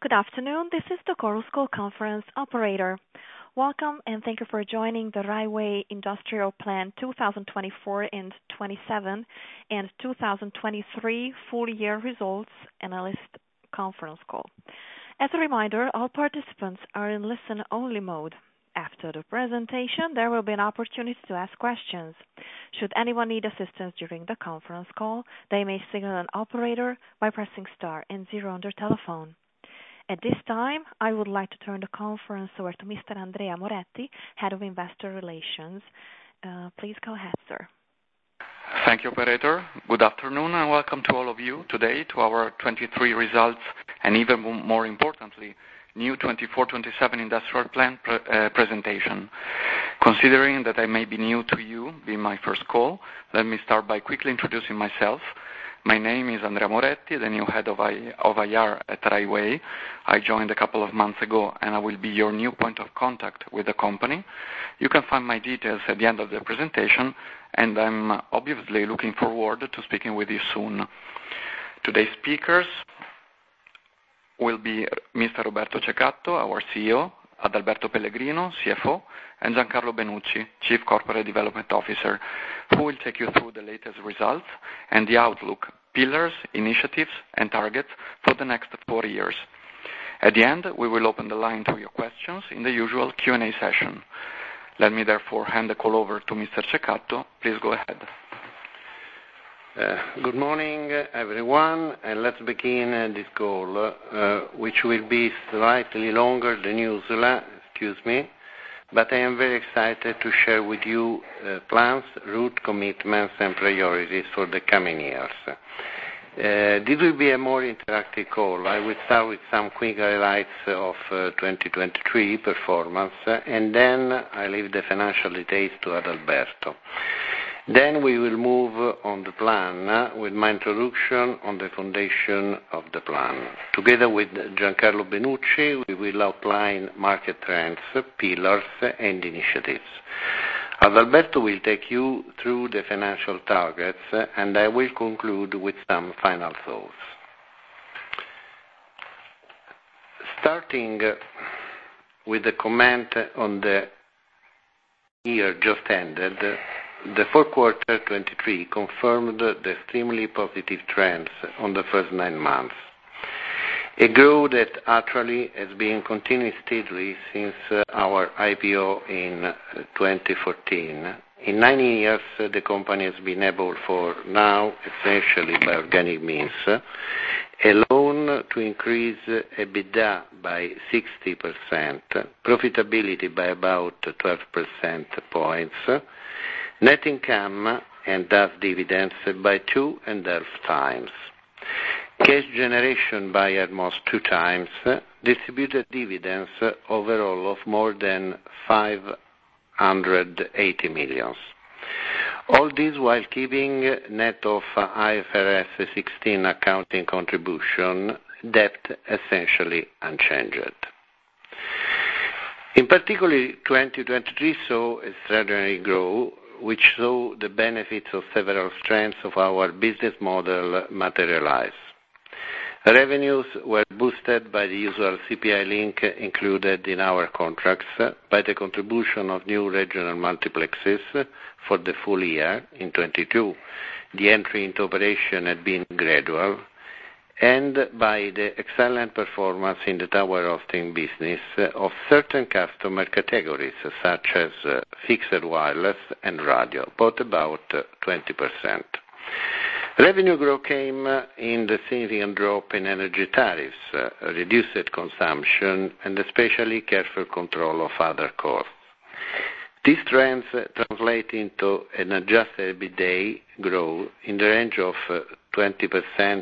Good afternoon. This is the Chorus Call conference operator. Welcome, and thank you for joining the Rai Way Industrial Plan 2024 and 27 and 2023 full year results analyst conference call. As a reminder, all participants are in listen-only mode. After the presentation, there will be an opportunity to ask questions. Should anyone need assistance during the conference call, they may signal an operator by pressing star and 0 on their telephone. At this time, I would like to turn the conference over to Mr. Andrea Moretti, Head of Investor Relations. Please go ahead, sir. Thank you, operator. Good afternoon, and welcome to all of you today to our 23 results, and even more importantly, new 24-27 industrial plan presentation. Considering that I may be new to you, being my first call, let me start by quickly introducing myself. My name is Andrea Moretti, the new head of IR at Rai Way. I joined a couple of months ago, and I will be your new point of contact with the company. You can find my details at the end of the presentation, and I'm obviously looking forward to speaking with you soon. Today's speakers will be Mr. Roberto Cecatto, our CEO, Adalberto Pellegrino, CFO, and Giancarlo Benucci, Chief Corporate Development Officer, who will take you through the latest results and the outlook, pillars, initiatives, and targets for the next 4 years. At the end, we will open the line to your questions in the usual Q&A session. Let me therefore hand the call over to Mr. Cecatto. Please go ahead. Good morning, everyone, and let's begin this call, which will be slightly longer than usual, but I am very excited to share with you plans, route commitments, and priorities for the coming years. This will be a more interactive call. I will start with some quick highlights of 2023 performance, and then I leave the financial details to Adalberto. Then we will move on the plan with my introduction on the foundation of the plan. Together with Giancarlo Benucci, we will outline market trends, pillars, and initiatives. Adalberto will take you through the financial targets, and I will conclude with some final thoughts. Starting with a comment on the year just ended, the fourth quarter 23 confirmed the extremely positive trends on the first 9 months. A growth that actually has been continuing steadily since our IPO in 2014. In 9 years, the company has been able for now, essentially by organic means, alone to increase EBITDA by 60%, profitability by about 12% points, net income and thus dividends by 2.5 times, cash generation by almost 2 times, distributed dividends overall of more than 580 million. All this while keeping net of IFRS 16 accounting contribution, debt essentially unchanged. In particular, 2023 saw extraordinary growth, which saw the benefits of several strengths of our business model materialize. Revenues were boosted by the usual CPI link included in our contracts, by the contribution of new regional multiplexes for the full year in 22. The entry into operation had been gradual, and by the excellent performance in the tower hosting business of certain customer categories, such as fixed wireless and radio, both about 20%. Revenue growth came in the significant drop in energy tariffs, reduced consumption, and especially careful control of other costs. These trends translate into an adjusted EBITDA growth in the range of 20%,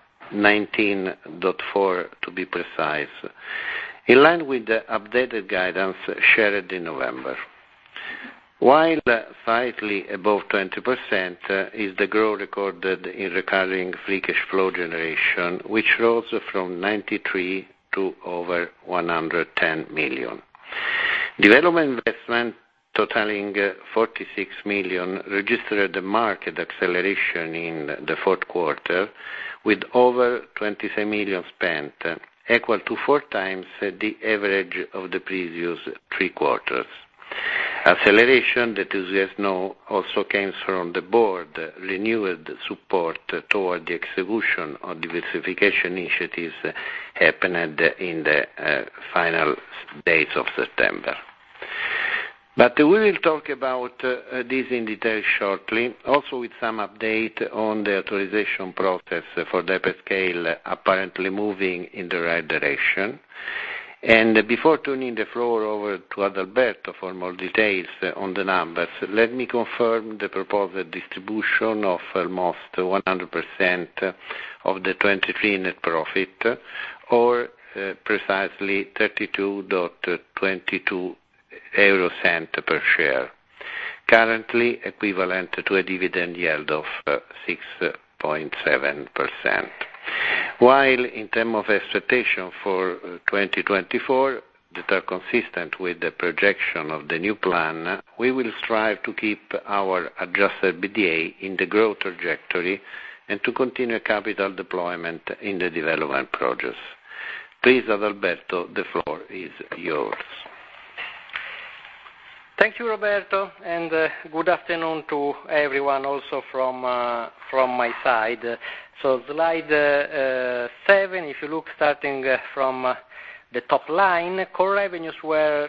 19.4 to be precise, in line with the updated guidance shared in November. While slightly above 20% is the growth recorded in recurring free cash flow generation, which rose from 93 to over 110 million. Development investment totaling 46 million registered a market acceleration in the fourth quarter, with over 27 million spent, equal to 4 times the average of the previous 3 quarters. Acceleration that, as you guys know, also came from the board renewed support toward the execution of diversification initiatives happened in the final days of September. But we will talk about this in detail shortly, also with some update on the authorization process for the hyperscale apparently moving in the right direction. And before turning the floor over to Adalberto for more details on the numbers, let me confirm the proposed distribution of almost 100% of the 23 net profit, or precisely 32.22 euro cent per share, currently equivalent to a dividend yield of 6.7%. While in terms of expectation for 2024 that are consistent with the projection of the new plan, we will strive to keep our adjusted EBITDA in the growth trajectory and to continue capital deployment in the development projects. Please, Adalberto, the floor is yours. Thank you, Roberto, and good afternoon to everyone also from my side. So slide 7, if you look starting from the top line, core revenues were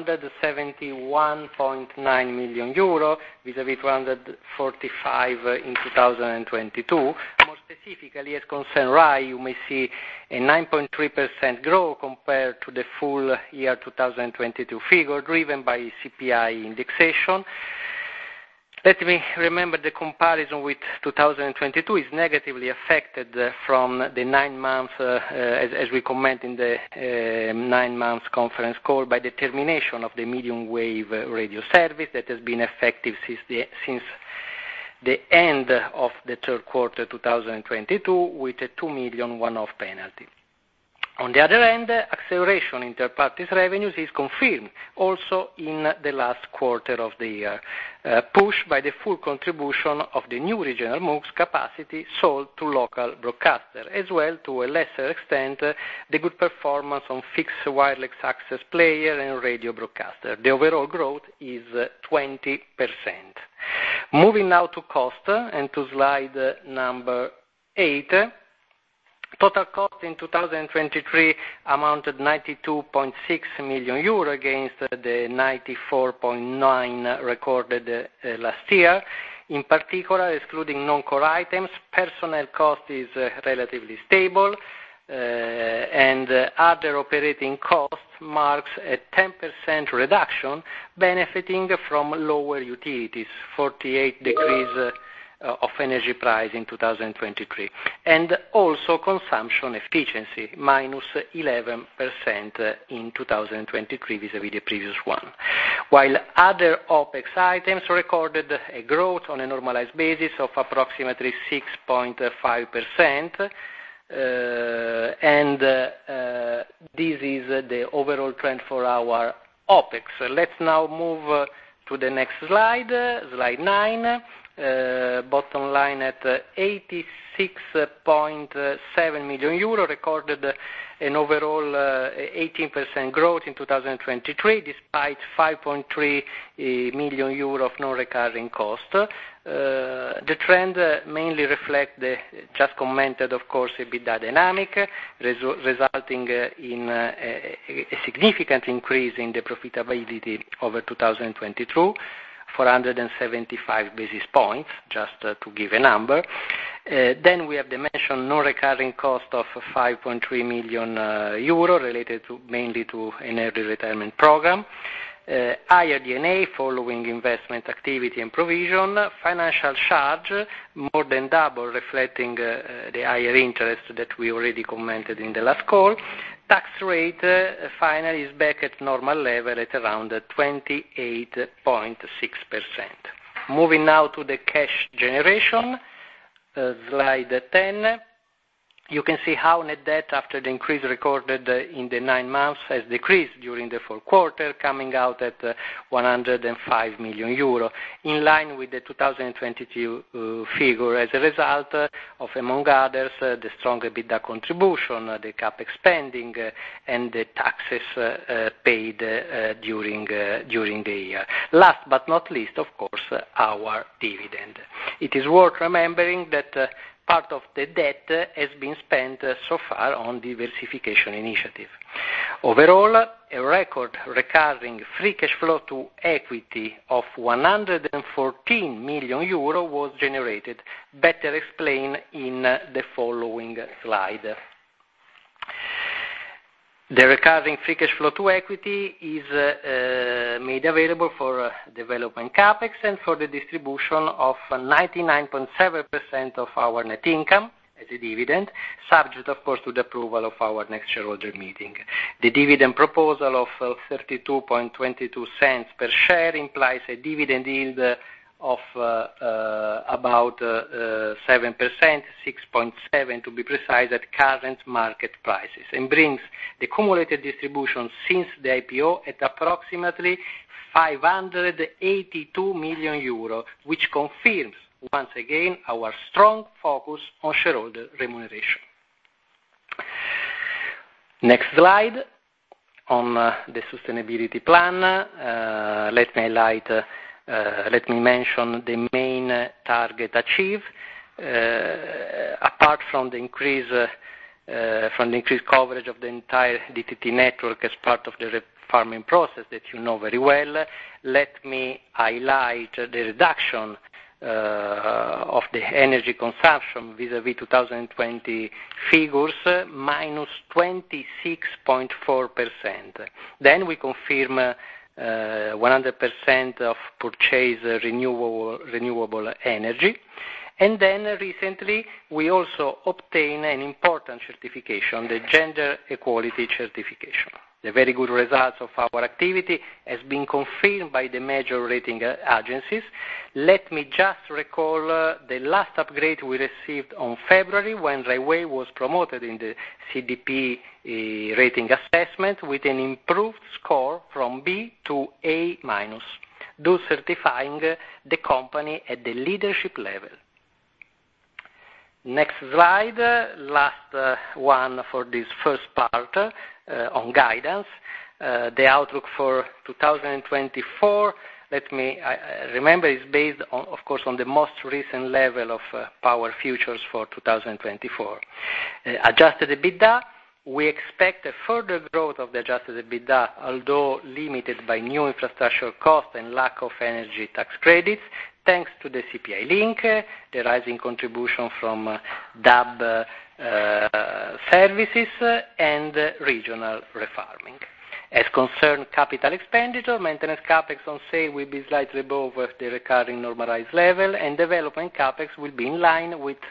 271.9 million euro, vis-à-vis 245 in 2022. More specifically, as concerned RAI, you may see a 9.3% growth compared to the full year 2022 figure, driven by CPI indexation. Let me remember the comparison with 2022 is negatively affected from the 9 months, as we comment in the 9 months conference call, by the termination of the medium wave radio service that has been effective since the end of the third quarter 2022 with a 2 million one-off penalty. On the other hand, acceleration in third parties revenues is confirmed also in the last quarter of the year, pushed by the full contribution of the new regional MUX capacity sold to local broadcaster, as well to a lesser extent the good performance on fixed wireless access player and radio broadcaster. The overall growth is 20%. Moving now to cost and to slide number 8. Total cost in 2023 amounted 92.6 million euro against the 94.9 recorded last year. In particular, excluding non-core items, personnel cost is relatively stable, and other operating costs marks a 10% reduction, benefiting from lower utilities, 48 decrease of energy price in 2023, and also consumption efficiency, minus 11% in 2023 vis-à-vis the previous one. While other OPEX items recorded a growth on a normalized basis of approximately 6.5%, and this is the overall trend for our OPEX. Let's now move to the next slide, slide 9. Bottom line at 86.7 million euro, recorded an overall 18% growth in 2023, despite 5.3 million euro of non-recurring cost. The trend mainly reflects the just commented, of course, EBITDA dynamic, resulting in a significant increase in the profitability over 2022. 475 basis points, just to give a number. Then we have the mentioned non-recurring cost of 5.3 million euro related mainly to an early retirement program. Higher D&A following investment activity and provision. Financial charge more than double, reflecting the higher interest that we already commented in the last call. Tax rate finally is back at normal level at around 28.6%. Moving now to the cash generation, slide 10. You can see how net debt, after the increase recorded in the 9 months, has decreased during the 4th quarter, coming out at 105 million euro, in line with the 2022 figure, as a result of, among others, the strong EBITDA contribution, the CapEx spending, and the taxes paid during the year. Last but not least, of course, our dividend. It is worth remembering that part of the debt has been spent so far on diversification initiative. Overall, a record recurring free cash flow to equity of 114 million euro was generated, better explained in the following slide. The recurring free cash flow to equity is made available for development CapEx and for the distribution of 99.7% of our net income as a dividend, subject, of course, to the approval of our next shareholder meeting. The dividend proposal of 32.22 cents per share implies a dividend yield of about 7%, 6.7 to be precise, at current market prices, and brings the cumulative distribution since the IPO at approximately 582 million euro, which confirms once again our strong focus on shareholder remuneration. Next slide on the sustainability plan. Let me mention the main target achieved. Apart from the increased coverage of the entire DTT network as part of the refarming process that you know very well, let me highlight the reduction of the energy consumption vis-à-vis 2020 figures, minus 26.4%. Then we confirm 100% of purchase renewable energy. And then recently we also obtained an important certification, the Gender Equality Certification. The very good results of our activity has been confirmed by the major rating agencies. Let me just recall the last upgrade we received on February, when Rai Way was promoted in the CDP rating assessment with an improved score from B to A-, thus certifying the company at the leadership level. Next slide, last one for this first part on guidance. The outlook for 2024, let me remember, is based on, of course, on the most recent level of power futures for 2024. Adjusted EBITDA, we expect a further growth of the adjusted EBITDA, although limited by new infrastructure costs and lack of energy tax credits, thanks to the CPI link, the rising contribution from DAB services, and regional refarming. As concerned capital expenditure, maintenance CapEx on sale will be slightly above the recurring normalized level, and development CapEx will be in line with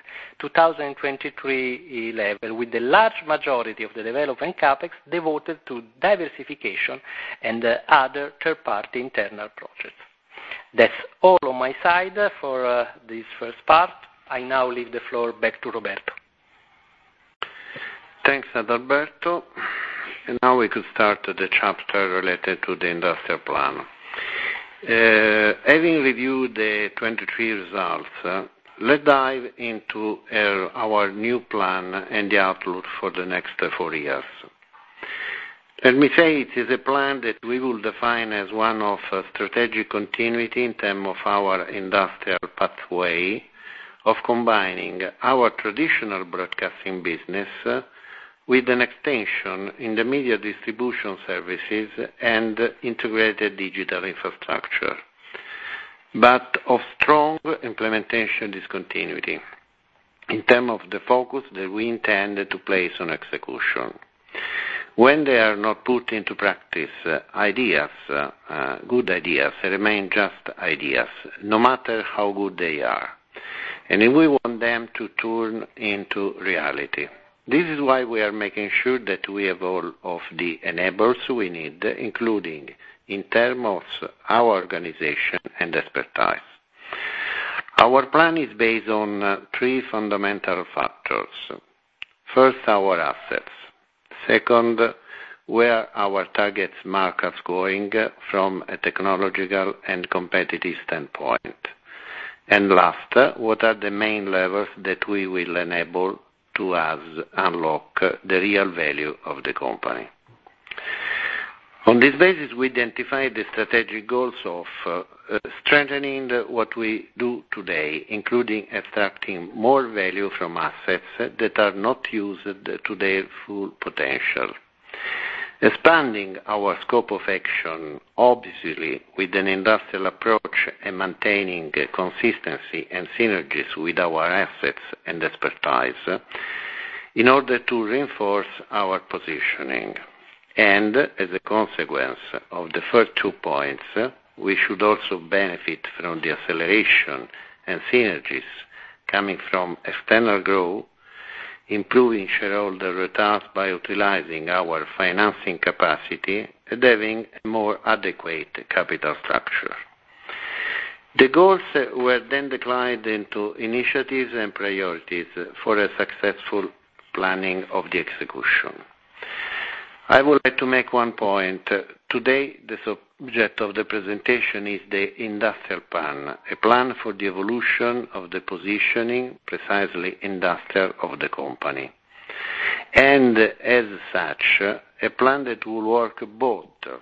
2023 level, with the large majority of the development CapEx devoted to diversification and other third-party internal projects. That's all on my side for this first part. I now leave the floor back to Roberto. Thanks, Adalberto. And now we could start the chapter related to the industrial plan. Having reviewed the 23 results, let's dive into our new plan and the outlook for the next 4 years. Let me say it is a plan that we will define as one of strategic continuity in terms of our industrial pathway of combining our traditional broadcasting business with an extension in the media distribution services and integrated digital infrastructure, but of strong implementation discontinuity in terms of the focus that we intend to place on execution. When they are not put into practice, ideas, good ideas, remain just ideas, no matter how good they are. And we want them to turn into reality. This is why we are making sure that we have all of the enablers we need, including in terms of our organization and expertise. Our plan is based on 3 fundamental factors. First, our assets. Second, where our target markets going from a technological and competitive standpoint. And last, what are the main levers that we will enable to us unlock the real value of the company. On this basis, we identified the strategic goals of strengthening what we do today, including extracting more value from assets that are not used to their full potential. Expanding our scope of action, obviously, with an industrial approach and maintaining consistency and synergies with our assets and expertise, in order to reinforce our positioning. And as a consequence of the first 2 points, we should also benefit from the acceleration and synergies coming from external growth, improving shareholder returns by utilizing our financing capacity and having a more adequate capital structure. The goals were then declined into initiatives and priorities for a successful planning of the execution. I would like to make one point. Today, the subject of the presentation is the industrial plan, a plan for the evolution of the positioning, precisely industrial, of the company. And as such, a plan that will work both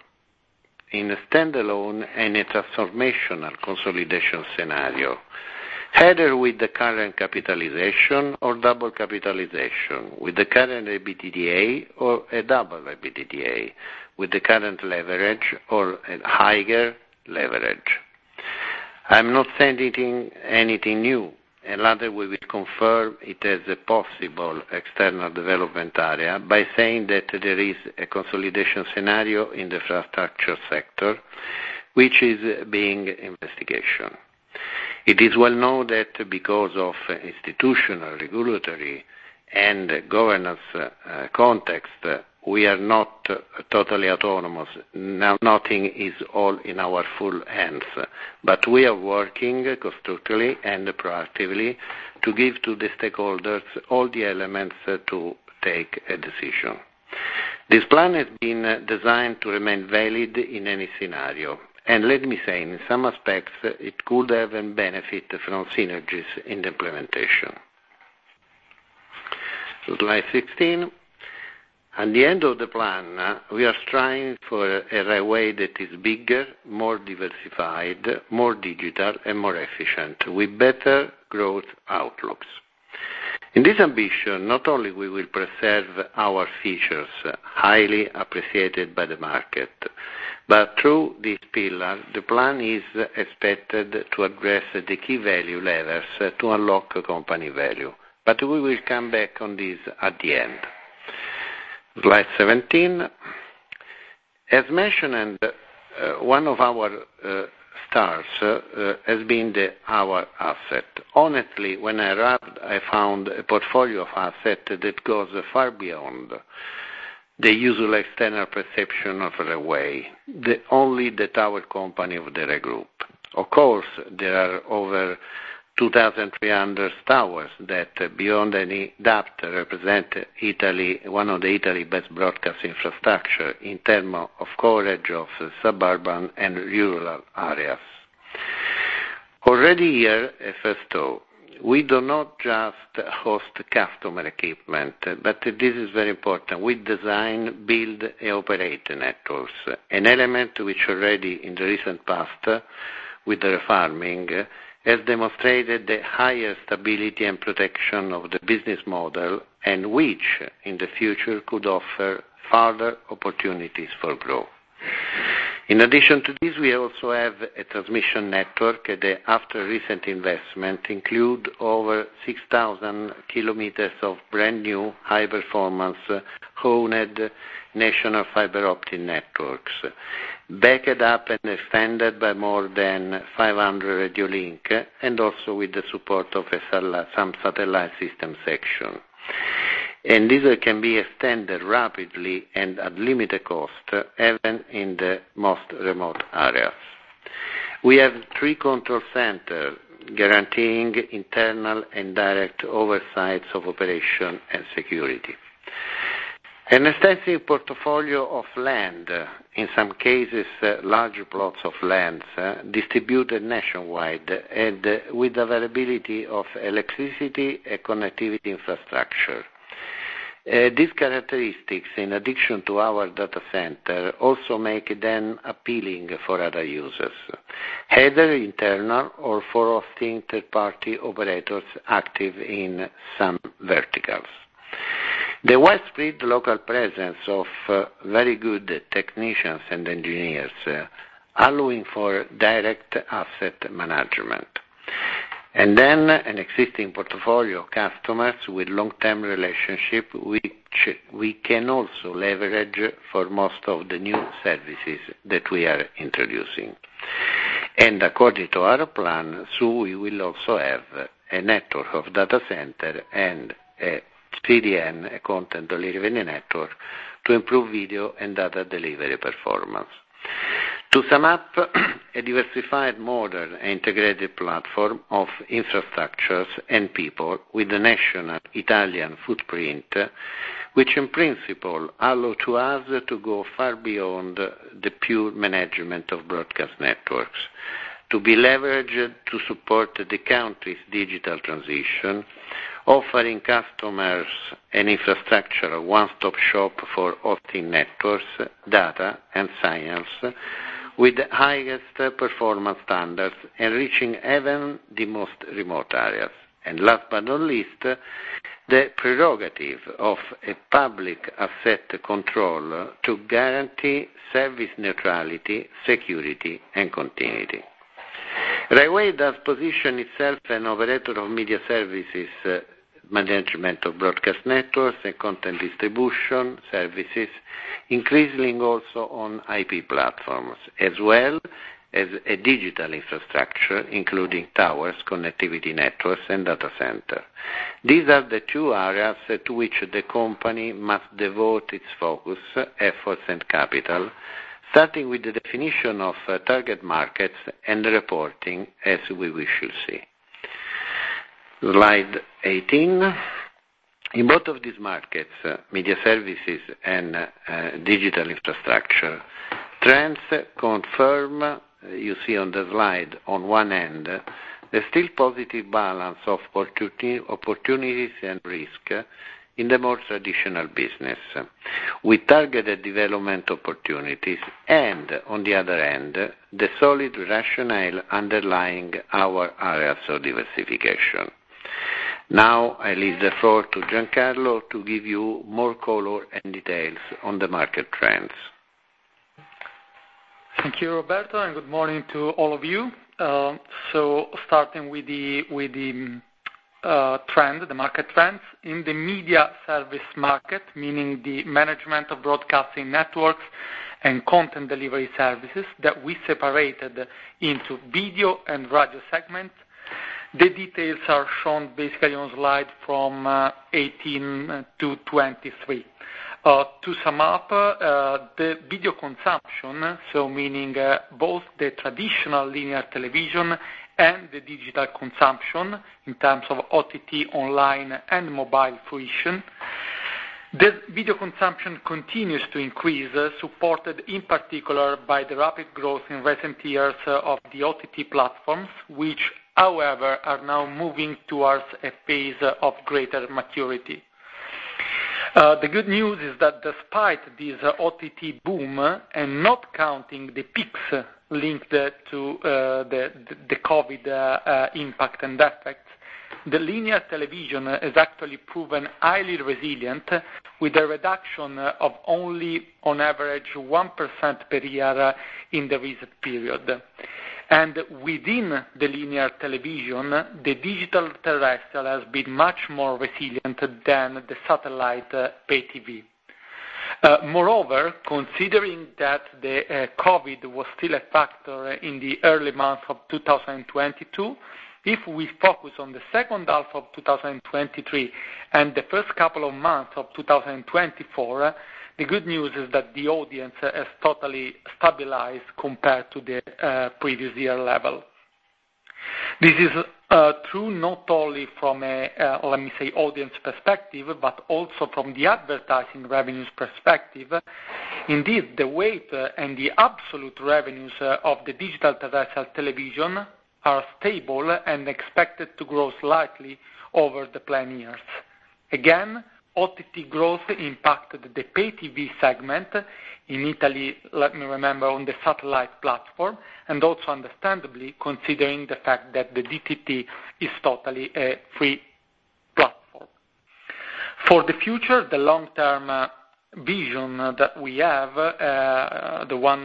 in a standalone and a transformational consolidation scenario, either with the current capitalization or double capitalization, with the current EBITDA or a double EBITDA, with the current leverage or a higher leverage. I'm not saying anything new, and rather we will confirm it as a possible external development area by saying that there is a consolidation scenario in the infrastructure sector, which is being investigation. It is well known that because of institutional, regulatory, and governance context, we are not totally autonomous. Now, nothing is all in our full hands, but we are working constructively and proactively to give to the stakeholders all the elements to take a decision. This plan has been designed to remain valid in any scenario. And let me say, in some aspects, it could have a benefit from synergies in the implementation. Slide 16. At the end of the plan, we are striving for a railway that is bigger, more diversified, more digital, and more efficient, with better growth outlooks. In this ambition, not only we will preserve our features, highly appreciated by the market, but through this pillar, the plan is expected to address the key value levers to unlock company value. But we will come back on this at the end. Slide 17. As mentioned, one of our stars has been our asset. Honestly, when I arrived, I found a portfolio of assets that goes far beyond the usual external perception of a railway, only the tower company of the Rai Group. Of course, there are over 2,300 towers that, beyond any doubt, represent Italy, one of the Italy's best broadcast infrastructure in terms of coverage of suburban and rural areas. Already here, at first thought, we do not just host customer equipment, but this is very important. We design, build, and operate networks, an element which already in the recent past, with the refarming, has demonstrated the higher stability and protection of the business model, and which in the future could offer further opportunities for growth. In addition to this, we also have a transmission network that, after recent investment, include over 6,000 kilometers of brand new high-performance owned national fiber optic networks, backed up and extended by more than 500 radio link, and also with the support of some satellite system section. And this can be extended rapidly and at limited cost, even in the most remote areas. We have 3 control centers guaranteeing internal and direct oversights of operation and security. An extensive portfolio of land, in some cases large plots of lands, distributed nationwide and with availability of electricity and connectivity infrastructure. These characteristics, in addition to our data center, also make them appealing for other users, either internal or for hosting third-party operators active in some verticals. The widespread local presence of very good technicians and engineers, allowing for direct asset management. And then an existing portfolio of customers with long-term relationship, which we can also leverage for most of the new services that we are introducing. And according to our plan, so we will also have a network of data center and a CDN, a content delivery network, to improve video and data delivery performance. To sum up, a diversified, modern, and integrated platform of infrastructures and people with a national Italian footprint, which in principle allow to us to go far beyond the pure management of broadcast networks, to be leveraged to support the country's digital transition, offering customers an infrastructure one-stop shop for hosting networks, data, and science, with the highest performance standards and reaching even the most remote areas. And last but not least, the prerogative of a public asset control to guarantee service neutrality, security, and continuity. Rai Way does position itself an operator of media services, management of broadcast networks and content distribution services, increasingly also on IP platforms, as well as a digital infrastructure, including towers, connectivity networks, and data center. These are the two areas to which the company must devote its focus, efforts, and capital, starting with the definition of target markets and the reporting as we should see. Slide 18. In both of these markets, media services and digital infrastructure, trends confirm, you see on the slide, on one end, the still positive balance of opportunities and risk in the more traditional business, with targeted development opportunities, and, on the other end, the solid rationale underlying our areas of diversification. Now I leave the floor to Giancarlo to give you more color and details on the market trends. Thank you, Roberto, and good morning to all of you. So starting with the trend, the market trends in the media service market, meaning the management of broadcasting networks and content delivery services that we separated into video and radio segments. The details are shown basically on slide from 18 to 23. To sum up, the video consumption, so meaning both the traditional linear television and the digital consumption in terms of OTT, online, and mobile fruition. The video consumption continues to increase, supported in particular by the rapid growth in recent years of the OTT platforms, which, however, are now moving towards a phase of greater maturity. The good news is that despite this OTT boom, and not counting the peaks linked to the COVID impact and effects, the linear television has actually proven highly resilient, with a reduction of only, on average, 1% per year in the recent period. And within the linear television, the digital terrestrial has been much more resilient than the satellite pay TV. Moreover, considering that the COVID was still a factor in the early months of 2022, if we focus on the second half of 2023 and the first couple of months of 2024, the good news is that the audience has totally stabilized compared to the previous year level. This is true not only from a, audience perspective, but also from the advertising revenues perspective. Indeed, the weight and the absolute revenues of the digital terrestrial television are stable and expected to grow slightly over the planned years. Again, OTT growth impacted the pay TV segment in Italy, let me remember, on the satellite platform, and also understandably considering the fact that the DTT is totally a free platform. For the future, the long-term vision that we have, the one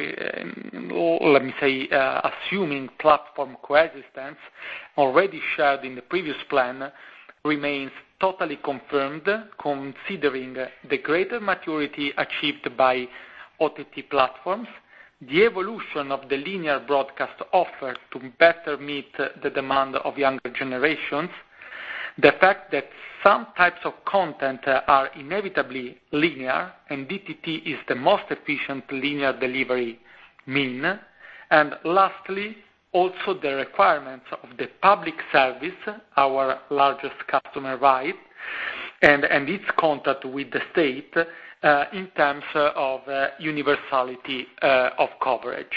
assuming platform coexistence, already shared in the previous plan, remains totally confirmed, considering the greater maturity achieved by OTT platforms, the evolution of the linear broadcast offer to better meet the demand of younger generations, the fact that some types of content are inevitably linear, and DTT is the most efficient linear delivery mean, and lastly, also the requirements of the public service, our largest customer, right, and its contact with the state in terms of universality of coverage.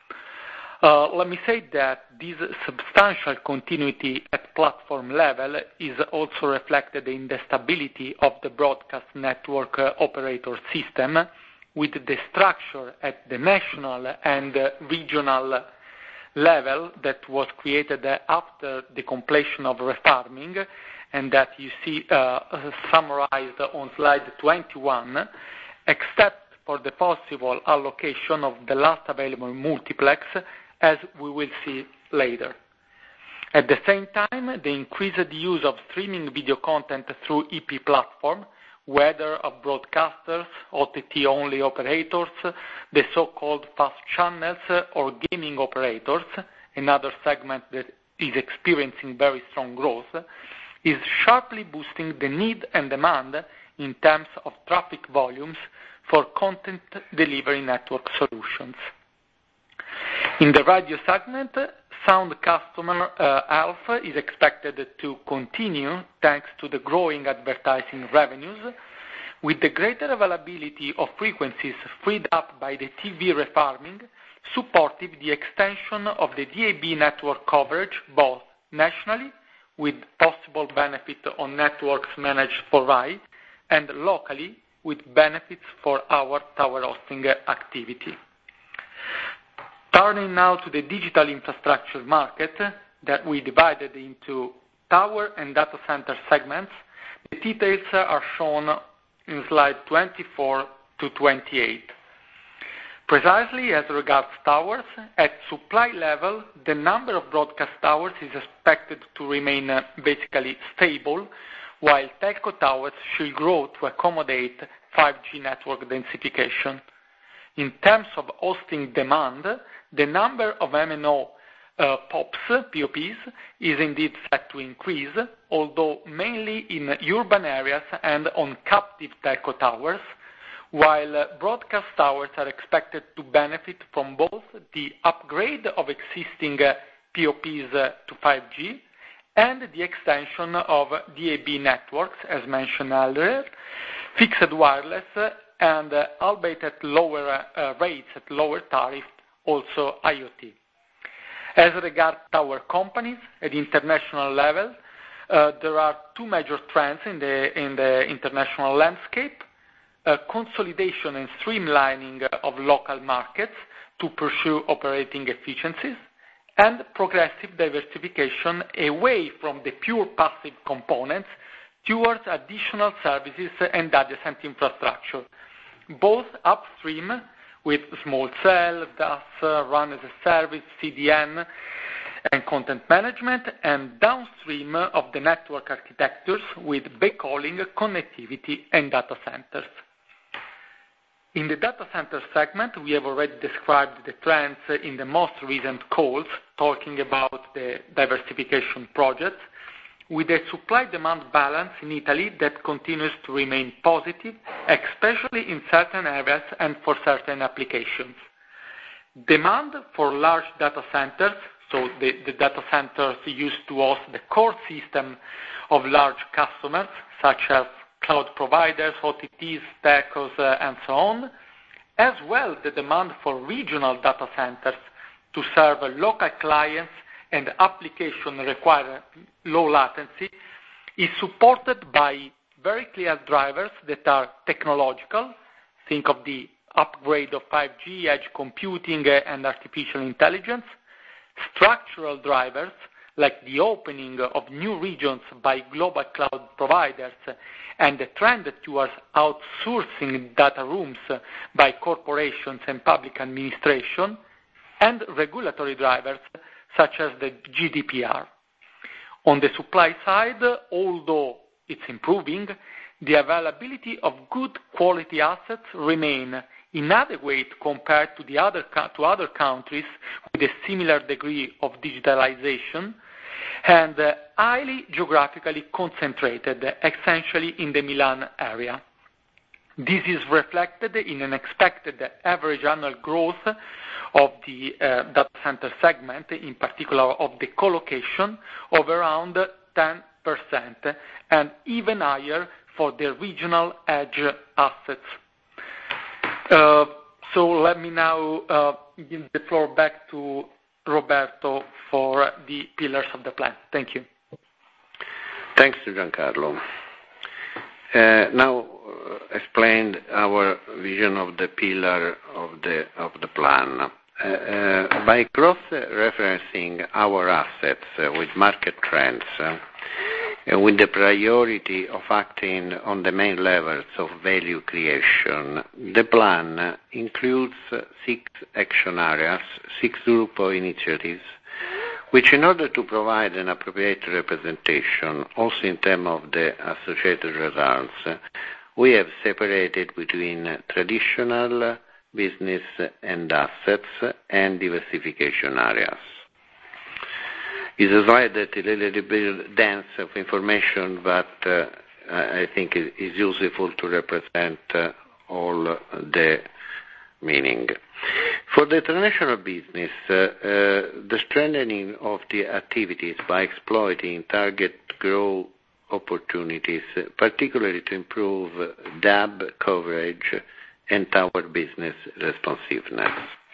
Let me say that this substantial continuity at platform level is also reflected in the stability of the broadcast network operator system, with the structure at the national and regional level that was created after the completion of refarming, and that you see summarized on slide 21, except for the possible allocation of the last available multiplex, as we will see later. At the same time, the increased use of streaming video content through EP platform, whether of broadcasters, OTT-only operators, the so-called fast channels, or gaming operators, another segment that is experiencing very strong growth, is sharply boosting the need and demand in terms of traffic volumes for content delivery network solutions. In the radio segment, sound customer health is expected to continue thanks to the growing advertising revenues, with the greater availability of frequencies freed up by the TV refarming, supporting the extension of the DAB network coverage both nationally, with possible benefit on networks managed for RAI, and locally, with benefits for our tower hosting activity. Turning now to the digital infrastructure market that we divided into tower and data center segments, the details are shown in slide 24 to 28. Precisely as regards towers, at supply level, the number of broadcast towers is expected to remain basically stable, while telco towers should grow to accommodate 5G network densification. In terms of hosting demand, the number of MNO POPs is indeed set to increase, although mainly in urban areas and on captive telco towers, while broadcast towers are expected to benefit from both the upgrade of existing POPs to 5G and the extension of DAB networks, as mentioned earlier, fixed wireless, and albeit at lower rates, at lower tariff, also IoT. As regards tower companies at international level, there are two major trends in the international landscape: consolidation and streamlining of local markets to pursue operating efficiencies, and progressive diversification away from the pure passive components towards additional services and adjacent infrastructure, both upstream with small cell, DAS, run as a service, CDN, and content management, and downstream of the network architectures with backhauling, connectivity, and data centers. In the data center segment, we have already described the trends in the most recent calls, talking about the diversification project, with a supply-demand balance in Italy that continues to remain positive, especially in certain areas and for certain applications. Demand for large data centers, So the data centers used to host the core system of large customers, such as cloud providers, OTTs, telcos, and so on, as well the demand for regional data centers to serve local clients and applications require low latency, is supported by very clear drivers that are technological. Think of the upgrade of 5G, edge computing, and artificial intelligence. Structural drivers, like the opening of new regions by global cloud providers and the trend towards outsourcing data rooms by corporations and public administration, and regulatory drivers such as the GDPR. On the supply side, although it's improving, the availability of good quality assets remain inadequate compared to other countries with a similar degree of digitalization, and highly geographically concentrated, essentially in the Milan area. This is reflected in an expected average annual growth of the data center segment, in particular of the colocation, of around 10%, and even higher for the regional edge assets. So let me now give the floor back to Roberto for the pillars of the plan. Thank you. Thanks to Giancarlo. Now explained our vision of the pillar of the plan. By cross-referencing our assets with market trends, with the priority of acting on the main levels of value creation, the plan includes 6 action areas, 6 group of initiatives, which in order to provide an appropriate representation, also in terms of the associated results, we have separated between traditional business and assets and diversification areas. It's a slide that is a little bit dense of information, but I think it is useful to represent all the meaning. For the international business, the strengthening of the activities by exploiting target growth opportunities, particularly to improve DAB coverage and tower business responsiveness.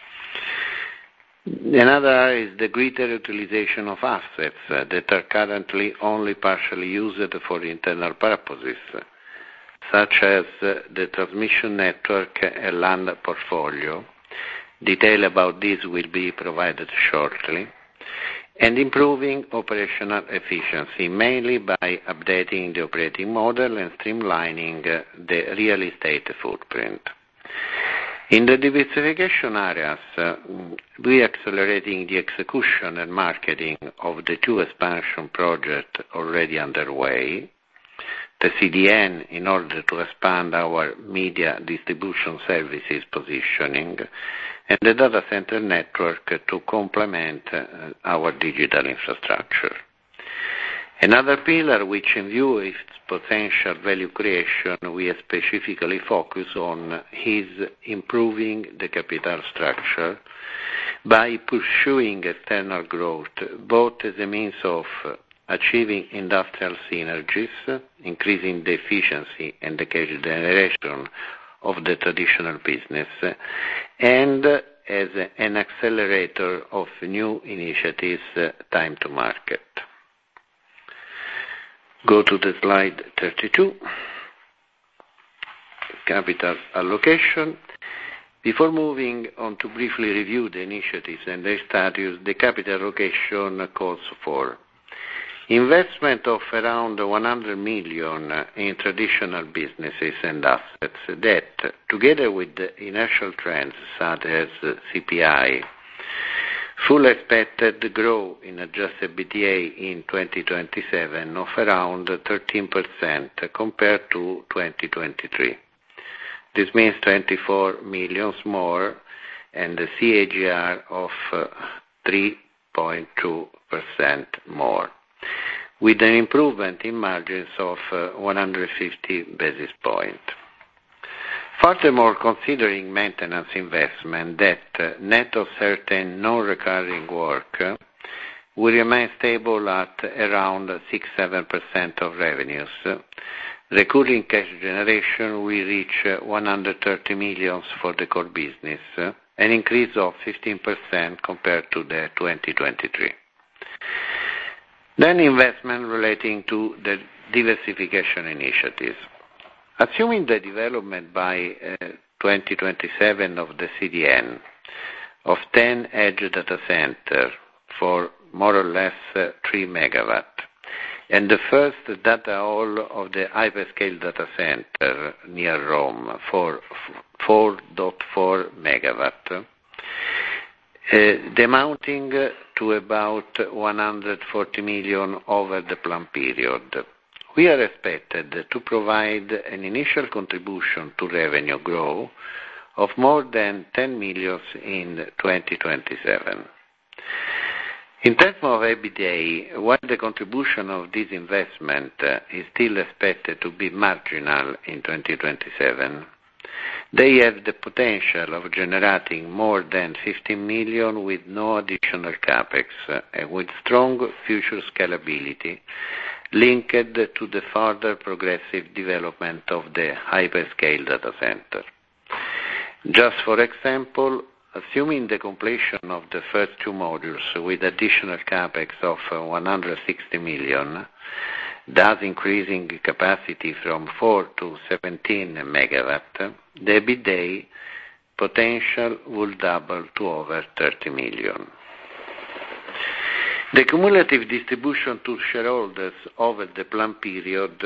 Another area is the greater utilization of assets that are currently only partially used for internal purposes, such as the transmission network and land portfolio. Detail about this will be provided shortly. And improving operational efficiency, mainly by updating the operating model and streamlining the real estate footprint. In the diversification areas, we are accelerating the execution and marketing of the 2 expansion projects already underway, the CDN in order to expand our media distribution services positioning, and the data center network to complement our digital infrastructure. Another pillar which in view its potential value creation we have specifically focus on is improving the capital structure by pursuing external growth, both as a means of achieving industrial synergies, increasing the efficiency and the cash generation of the traditional business, and as an accelerator of new initiatives, time to market. Go to the slide 32, capital allocation. Before moving on to briefly review the initiatives and their status, the capital allocation calls for investment of around 100 million in traditional businesses and assets that, together with the inertial trends such as CPI, full expected growth in adjusted EBITDA in 2027 of around 13% compared to 2023. This means 24 million more and a CAGR of 3.2% more, with an improvement in margins of 150 basis points. Furthermore, considering maintenance investment that, net of certain non-recurring work, will remain stable at around 6-7% of revenues. Recurring cash generation will reach 130 million for the core business, an increase of 15% compared to the 2023. Then investment relating to the diversification initiatives. Assuming the development by 2027 of the CDN of 10 edge data centers for more or less 3 MW, and the first data hall of the hyperscale data center near Rome for 4.4 MW, the amounting to about 140 million over the plan period. We are expected to provide an initial contribution to revenue growth of more than 10 million in 2027. In terms of EBITDA, while the contribution of this investment is still expected to be marginal in 2027, they have the potential of generating more than 15 million with no additional capex and with strong future scalability linked to the further progressive development of the hyperscale data center. Just for example, assuming the completion of the first 2 modules with additional capex of 160 million, thus increasing capacity from 4 to 17 MW, the EBITDA potential will double to over 30 million. The cumulative distribution to shareholders over the plan period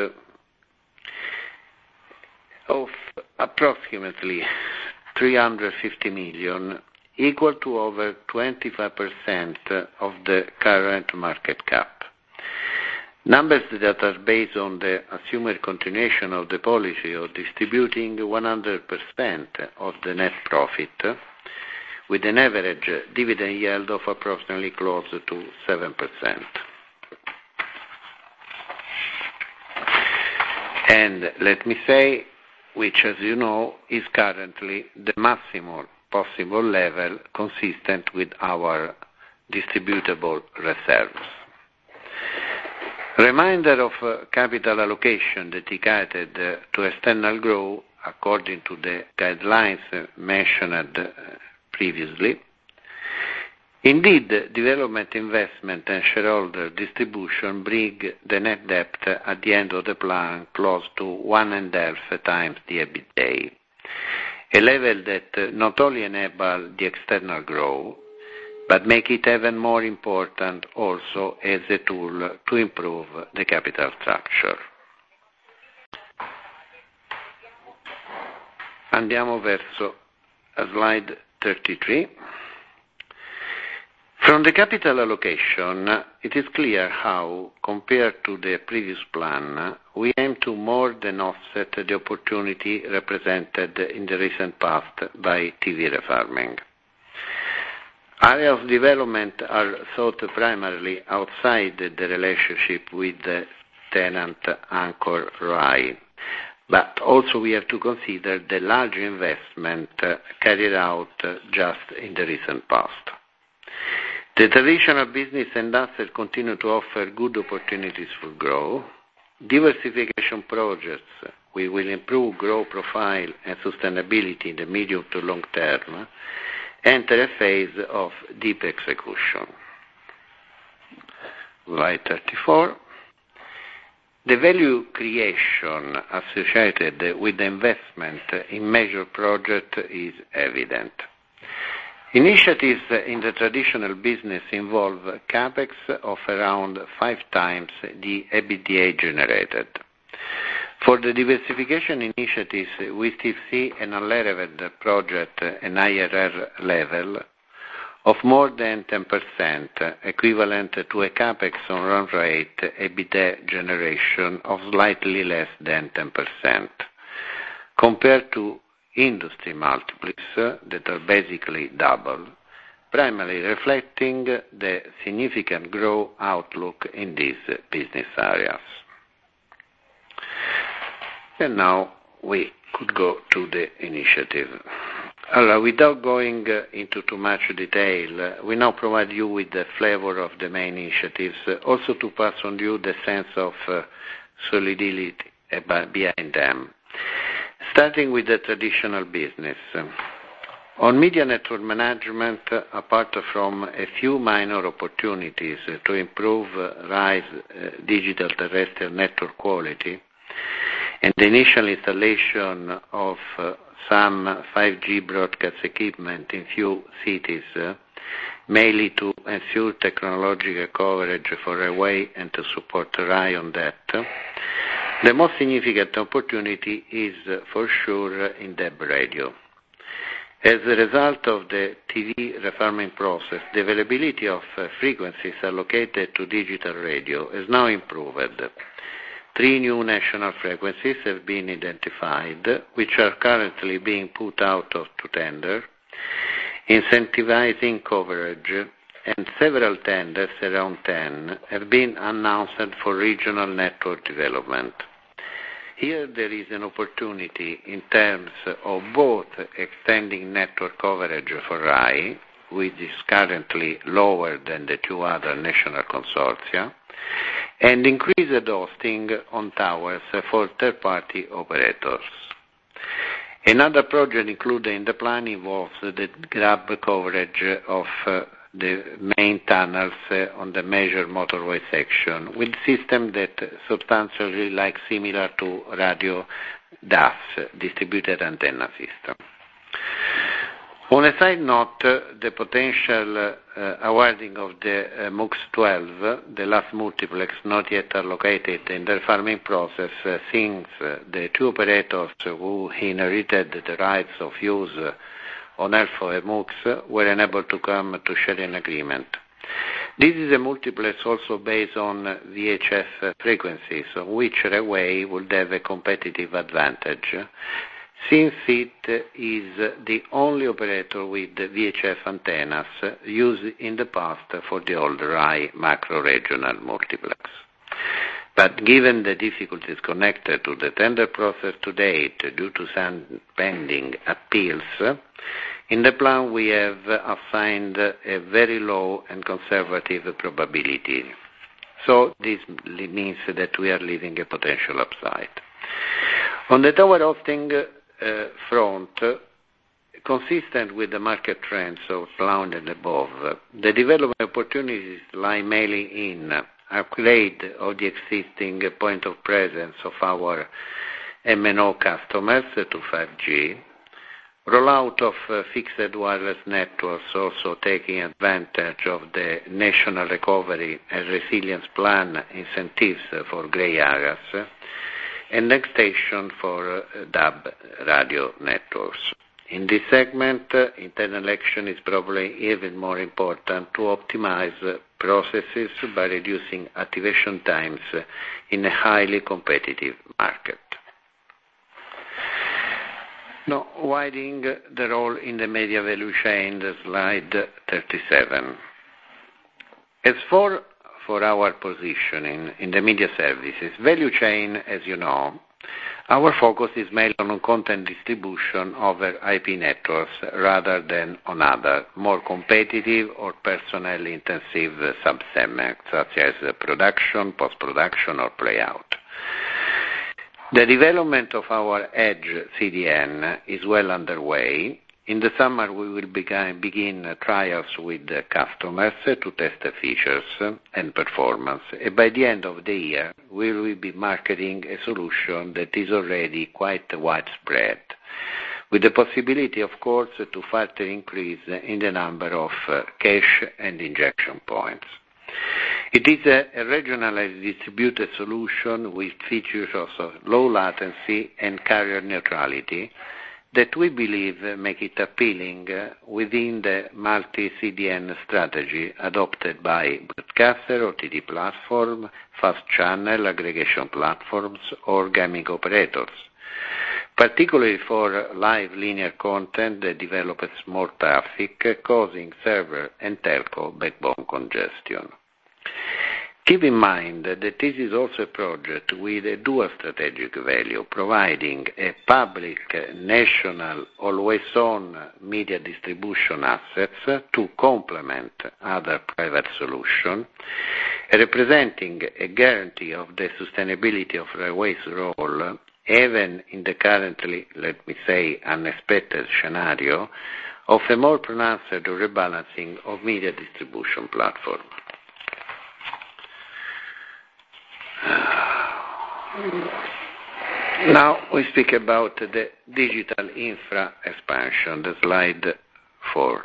of approximately 350 million, equal to over 25% of the current market cap. Numbers that are based on the assumed continuation of the policy of distributing 100% of the net profit, with an average dividend yield of approximately close to 7%. And let me say, which as you know is currently the maximum possible level consistent with our distributable reserves. Reminder of capital allocation dedicated to external growth according to the guidelines mentioned previously. Indeed, development investment and shareholder distribution bring the net debt at the end of the plan close to 1.5 times the EBITDA, a level that not only enable the external growth, but make it even more important also as a tool to improve the capital structure. Andiamo verso slide 33. From the capital allocation, it is clear how, compared to the previous plan, we aim to more than offset the opportunity represented in the recent past by TV refarming. Areas of development are sought primarily outside the relationship with the tenant anchor RAI, but also we have to consider the large investment carried out just in the recent past. The traditional business and assets continue to offer good opportunities for growth. Diversification projects, we will improve growth profile and sustainability in the medium to long term, enter a phase of deep execution. Slide 34. The value creation associated with the investment in major projects is evident. Initiatives in the traditional business involve capex of around 5 times the EBITDA generated. For the diversification initiatives, we still see an unlevered project and IRR level of more than 10%, equivalent to a capex on run rate EBITDA generation of slightly less than 10%, compared to industry multiples that are basically double, primarily reflecting the significant growth outlook in these business areas. And now we could go to the initiative. Without going into too much detail, we now provide you with the flavor of the main initiatives, also to pass on you the sense of solidity behind them. Starting with the traditional business. On media network management, apart from a few minor opportunities to improve RAI's digital terrestrial network quality, and the initial installation of some 5G broadcast equipment in few cities, mainly to ensure technological coverage for Rai and to support RAI on that, the most significant opportunity is for sure in DAB radio. As a result of the TV refarming process, the availability of frequencies allocated to digital radio is now improved. 3 new national frequencies have been identified, which are currently being put out to tender, incentivizing coverage, and several tenders, around 10, have been announced for regional network development. Here there is an opportunity in terms of both extending network coverage for RAI, which is currently lower than the 2 other national consortia, and increased hosting on towers for third-party operators. Another project included in the plan involves the grab coverage of the main tunnels on the major motorway section, with system that substantially similar to radio DAS, distributed antenna system. On a side note, the potential awarding of the MUX 12, the last multiplex not yet allocated in the farming process, since the 2 operators who inherited the rights of use on ELFO and MUX were unable to come to sharing agreement. This is a multiplex also based on VHF frequencies, on which Rai would have a competitive advantage, since it is the only operator with VHF antennas used in the past for the old RAI macro-regional multiplex. But given the difficulties connected to the tender process to date due to some pending appeals, in the plan we have assigned a very low and conservative probability. So this means that we are leaving a potential upside. On the tower hosting front, consistent with the market trends of cloud and above, the development opportunities lie mainly in upgrade of the existing point of presence of our MNO customers to 5G, rollout of fixed wireless networks, also taking advantage of the National Recovery and Resilience Plan incentives for grey areas, and extension for DAB radio networks. In this segment, internal action is probably even more important to optimize processes by reducing activation times in a highly competitive market. Now, widening the role in the media value chain, slide 37. As for our positioning in the media services value chain, as you know, our focus is mainly on content distribution over IP networks rather than on other, more competitive or personnel-intensive sub-segments, such as production, post-production, or play-out. The development of our Edge CDN is well underway. In the summer, we will begin trials with customers to test the features and performance. And by the end of the year, we will be marketing a solution that is already quite widespread, with the possibility, of course, to further increase in the number of cache and injection points. It is a regionally distributed solution with features of low latency and carrier neutrality that we believe make it appealing within the multi-CDN strategy adopted by broadcaster, OTT platform, fast channel aggregation platforms, or gaming operators, particularly for live linear content that develops more traffic, causing server and telco backbone congestion. Keep in mind that this is also a project with a dual strategic value, providing a public, national, always-on media distribution assets to complement other private solutions, representing a guarantee of the sustainability of Rai Way's role, even in the currently, let me say, unexpected scenario of a more pronounced rebalancing of media distribution platform. Now we speak about the digital infra expansion, the slide 40.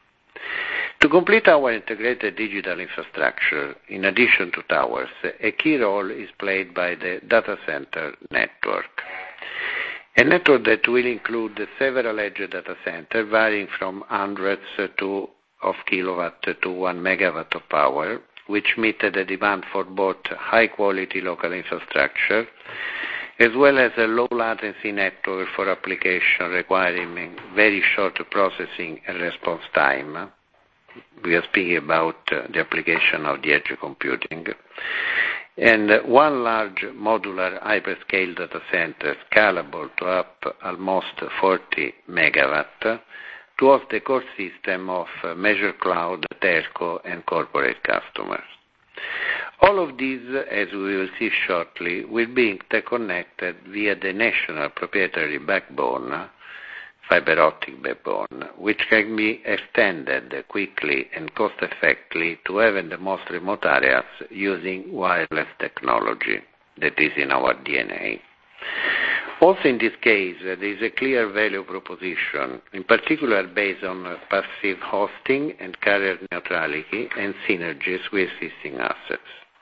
To complete our integrated digital infrastructure, in addition to towers, a key role is played by the data center network. A network that will include several edge data centers varying from hundreds of kilowatt to 1 megawatt of power, which meet the demand for both high-quality local infrastructure as well as a low-latency network for application requiring very short processing and response time. We are speaking about the application of the edge computing. And one large modular hyperscale data center scalable to up almost 40 megawatt towards the core system of major cloud, telco, and corporate customers. All of these, as we will see shortly, will be interconnected via the national proprietary backbone, fiber optic backbone, which can be extended quickly and cost-effectively to even the most remote areas using wireless technology that is in our DNA. Also in this case, there is a clear value proposition, in particular based on passive hosting and carrier neutrality and synergies with existing assets.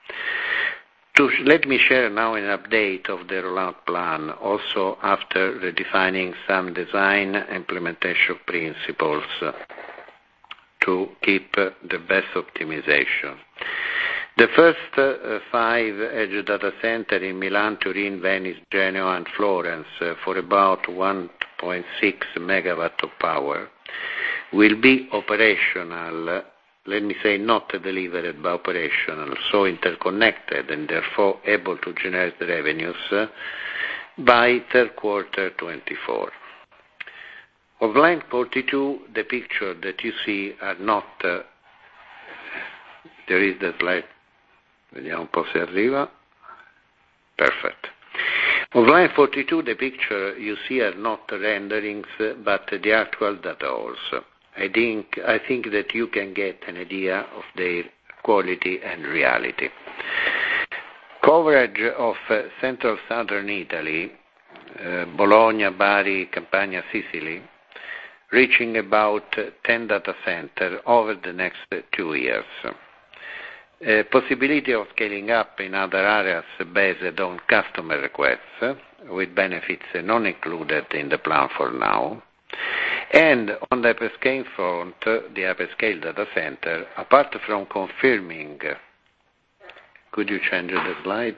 Let me share now an update of the rollout plan, also after redefining some design implementation principles to keep the best optimization. The first 5 edge data centers in Milan, Turin, Venice, Genoa, and Florence for about 1.6 megawatt of power will be operational, let me say not delivered but operational, so interconnected and therefore able to generate the revenues by third quarter 24. Of line 42, the picture that you see are not, there is the slide. Vediamo un po' se arriva. Perfect. On line 42, the picture you see are not renderings, but the actual data also. I think that you can get an idea of their quality and reality. Coverage of central southern Italy, Bologna, Bari, Campania, Sicily, reaching about 10 data centers over the next 2 years. Possibility of scaling up in other areas based on customer requests, with benefits not included in the plan for now. And on the hyperscale front, the hyperscale data center, apart from confirming, could you change the slide?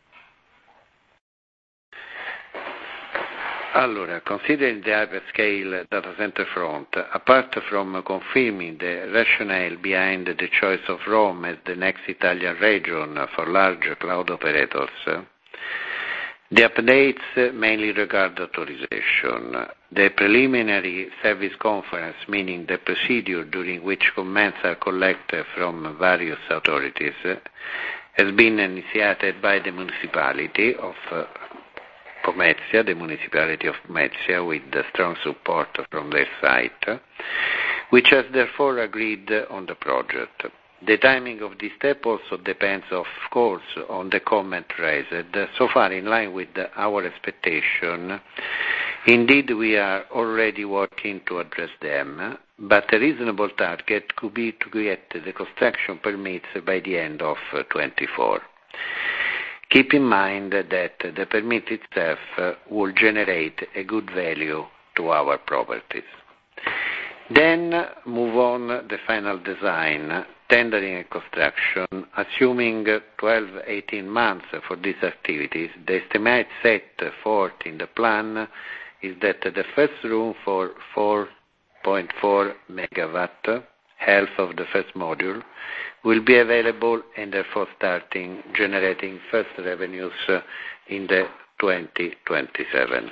Allora, considering the hyperscale data center front, apart from confirming the rationale behind the choice of Rome as the next Italian region for large cloud operators, the updates mainly regard authorization. The preliminary service conference, meaning the procedure during which comments are collected from various authorities, has been initiated by the municipality of Pomezia, the municipality of Pomezia, with the strong support from their side, which has therefore agreed on the project. The timing of this step also depends, of course, on the comment raised, so far in line with our expectation. Indeed, we are already working to address them, but a reasonable target could be to get the construction permits by the end of 24. Keep in mind that the permit itself will generate a good value to our properties. Then move on the final design, tendering and construction, assuming 12-18 months for these activities. The estimate set forth in the plan is that the first room for 4.4 megawatt health of the first module, will be available and therefore starting generating first revenues in the 2027.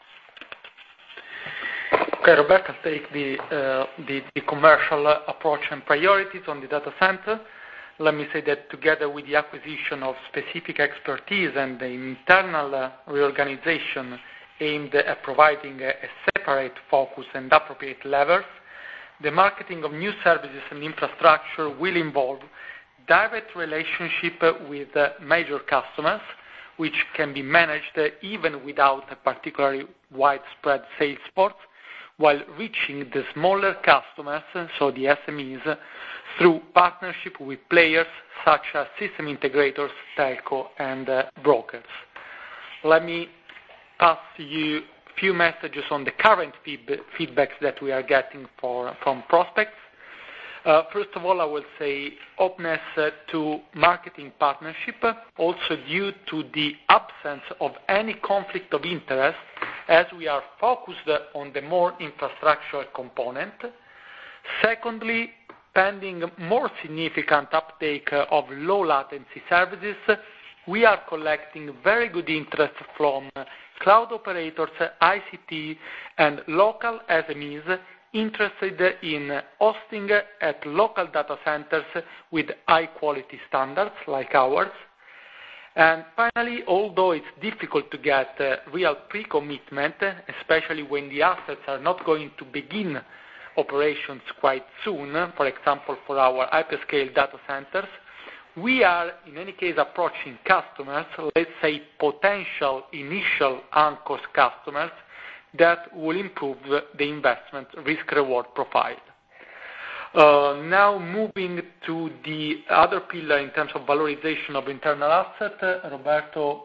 Okay, Roberto, I'll take the commercial approach and priorities on the data center. Let me say that together with the acquisition of specific expertise and the internal reorganization aimed at providing a separate focus and appropriate levers, the marketing of new services and infrastructure will involve direct relationship with major customers, which can be managed even without a particularly widespread sales force, while reaching the smaller customers, so the SMEs, through partnership with players such as system integrators, telco, and brokers. Let me pass to you a few messages on the current feedbacks that we are getting from prospects. First of all, I will say openness to marketing partnership, also due to the absence of any conflict of interest, as we are focused on the more infrastructural component. Secondly, pending more significant uptake of low latency services, we are collecting very good interest from cloud operators, ICT, and local SMEs interested in hosting at local data centers with high quality standards like ours. And finally, although it's difficult to get real pre-commitment, especially when the assets are not going to begin operations quite soon, for example, for our hyperscale data centers, we are in any case approaching customers, let's say potential initial anchor customers, that will improve the investment risk-reward profile. Now moving to the other pillar in terms of valorization of internal asset, Roberto,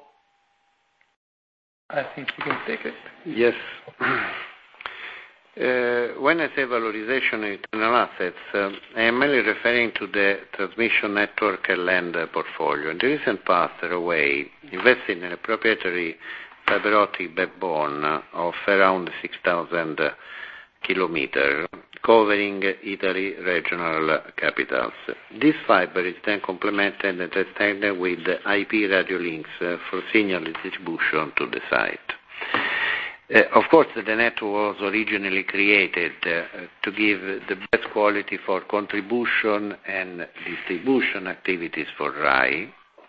I think you can take it. Yes. When I say valorization of internal assets, I am mainly referring to the transmission network and land portfolio. In the recent past, Rai invested in a proprietary fiber optic backbone of around 6,000 kilometers, covering Italy regional capitals. This fiber is then complemented and extended with IP radio links for signal distribution to the site. Of course, the network was originally created to give the best quality for contribution and distribution activities for Rai.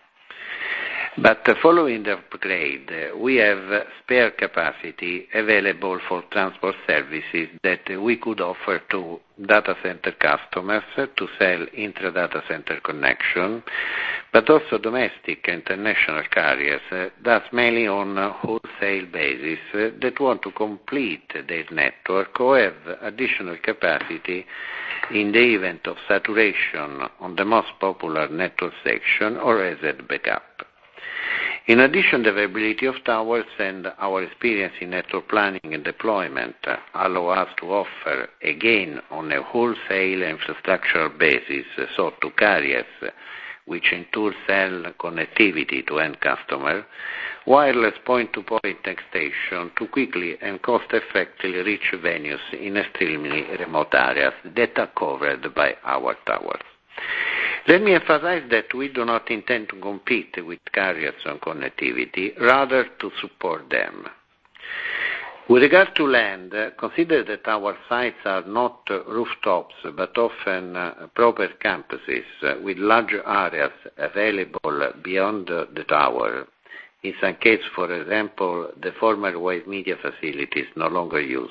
But following the upgrade, we have spare capacity available for transport services that we could offer to data center customers to sell intra-data center connection, but also domestic and international carriers, thus mainly on a wholesale basis, that want to complete their network or have additional capacity in the event of saturation on the most popular network section or as a backup. In addition, the availability of towers and our experience in network planning and deployment allow us to offer, again on a wholesale infrastructural basis, so to carriers, which in turn sell connectivity to end customer, wireless point-to-point extension to quickly and cost-effectively reach venues in extremely remote areas that are covered by our towers. Let me emphasize that we do not intend to compete with carriers on connectivity, rather to support them. With regard to land, consider that our sites are not rooftops, but often proper campuses with larger areas available beyond the tower. In some cases, for example, the former Wave Media facilities no longer used.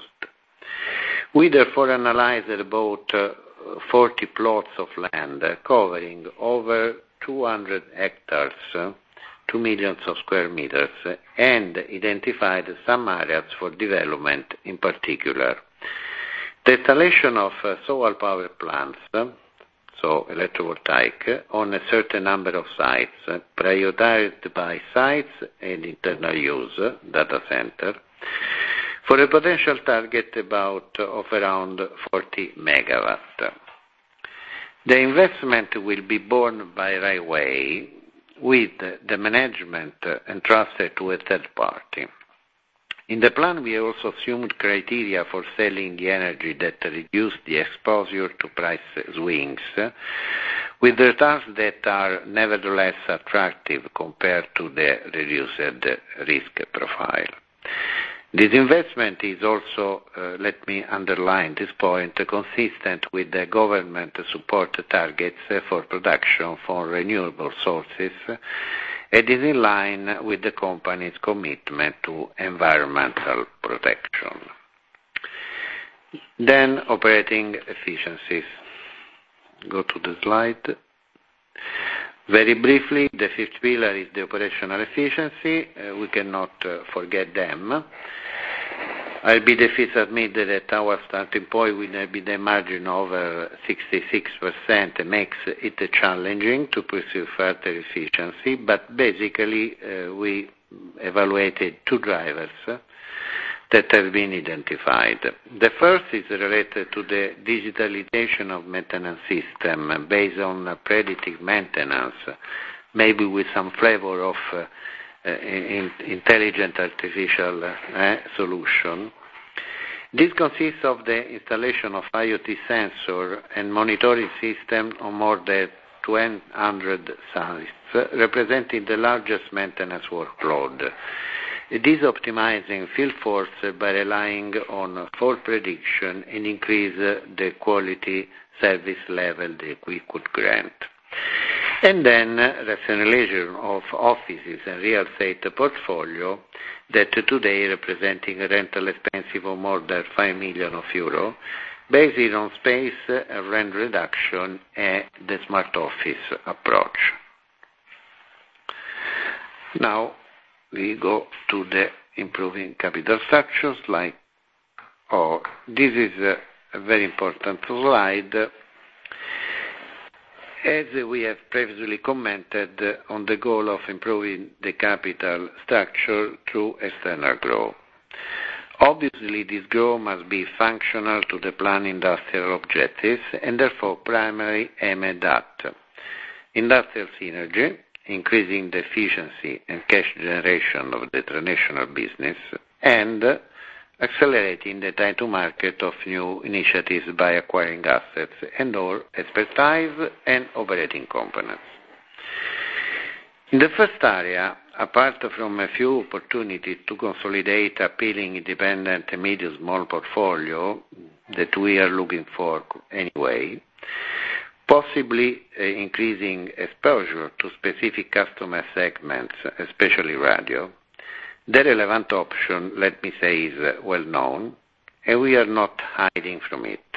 We therefore analyzed about 40 plots of land covering over 200 hectares, 2 million square meters, and identified some areas for development in particular. The installation of solar power plants, so electrovoltaic, on a certain number of sites, prioritized by sites and internal use, data center, for a potential target of around 40 megawatt. The investment will be borne by Rai Way, with the management entrusted to a third party. In the plan, we also assumed criteria for selling the energy that reduce the exposure to price swings, with returns that are nevertheless attractive compared to the reduced risk profile. This investment is also, let me underline this point, consistent with the government support targets for production for renewable sources, and is in line with the company's commitment to environmental protection. Then operating efficiencies. Go to the slide. Very briefly, the fifth pillar is the operational efficiency. We cannot forget them. I'll be the first to admit that our starting point will be the margin over 66%, makes it challenging to pursue further efficiency, but basically we evaluated two drivers that have been identified. The first is related to the digitalization of maintenance system based on predictive maintenance, maybe with some flavor of intelligent artificial solution. This consists of the installation of IoT sensor and monitoring system on more than 200 sites, representing the largest maintenance workload. It is optimizing field force by relying on fault prediction and increase the quality service level that we could grant. And then rationalization of offices and real estate portfolio that today representing a rental expense of more than 5 million euro, based on space, rent reduction, and the smart office approach. Now we go to the improving capital structure slide. This is a very important slide. As we have previously commented on the goal of improving the capital structure through external growth. Obviously, this growth must be functional to the planned industrial objectives and therefore primarily aimed at industrial synergy, increasing the efficiency and cash generation of the traditional business, and accelerating the time to market of new initiatives by acquiring assets and or expertise and operating components. In the first area, apart from a few opportunities to consolidate appealing independent and medium-small portfolio that we are looking for anyway, possibly increasing exposure to specific customer segments, especially radio, the relevant option, let me say, is well known, and we are not hiding from it.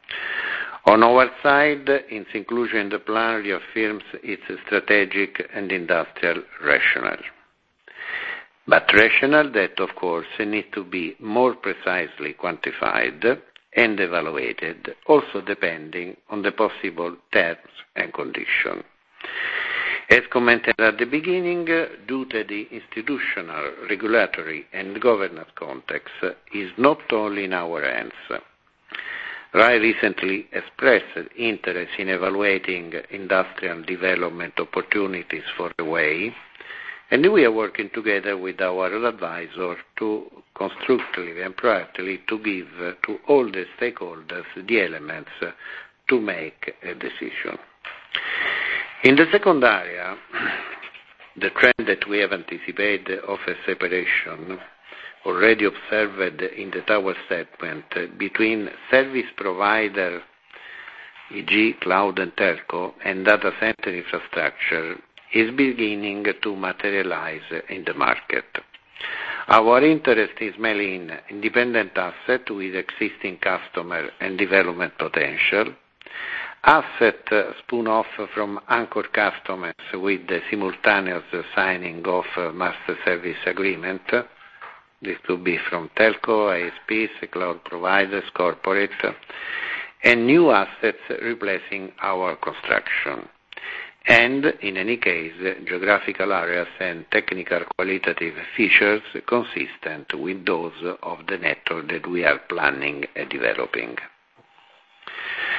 On our side, its inclusion in the plan reaffirms its strategic and industrial rationale. But rationale that, of course, needs to be more precisely quantified and evaluated, also depending on the possible terms and conditions. As commented at the beginning, due to the institutional, regulatory and governance context, is not only in our hands. RAI recently expressed interest in evaluating industrial development opportunities for the way, and we are working together with our advisor to constructively and proactively to give to all the stakeholders the elements to make a decision. In the second area, the trend that we have anticipated of a separation already observed in the tower segment between service provider, e.g. cloud and telco, and data center infrastructure is beginning to materialize in the market. Our interest is mainly in independent asset with existing customer and development potential, asset spun off from anchor customers with the simultaneous signing of master service agreement. This could be from telco, ISPs, cloud providers, corporate, and new assets replacing our construction. And in any case, geographical areas and technical qualitative features consistent with those of the network that we are planning and developing.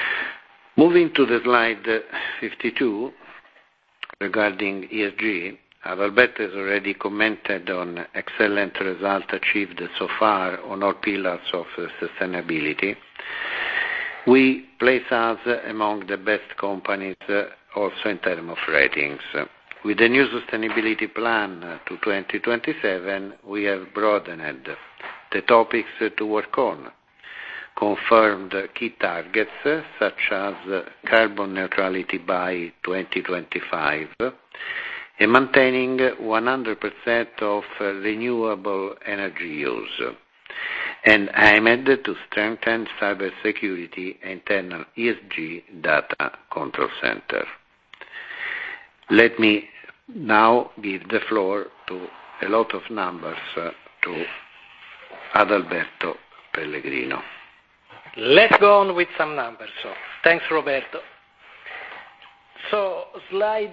Moving to the slide 52, regarding ESG, Adalberto has already commented on excellent results achieved so far on all pillars of sustainability. We place us among the best companies also in terms of ratings. With the new sustainability plan to 2027, we have broadened the topics to work on, confirmed key targets such as carbon neutrality by 2025, and maintaining 100% of renewable energy use, and aimed to strengthen cybersecurity and internal ESG data control center. Let me now give the floor to a lot of numbers to Adalberto Pellegrino. Let's go on with some numbers. So, thanks, Roberto. So, slide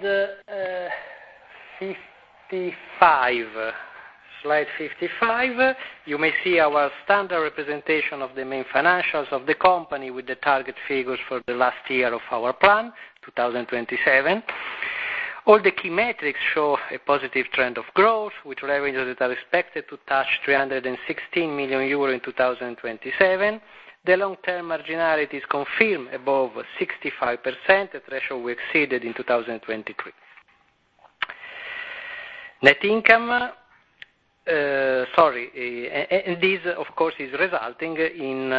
55. Slide 55, you may see our standard representation of the main financials of the company with the target figures for the last year of our plan, 2027. All the key metrics show a positive trend of growth, with revenues that are expected to touch 316 million euro in 2027. The long-term marginality is confirmed above 65%, a threshold we exceeded in 2023. Net income, and this, of course, is resulting in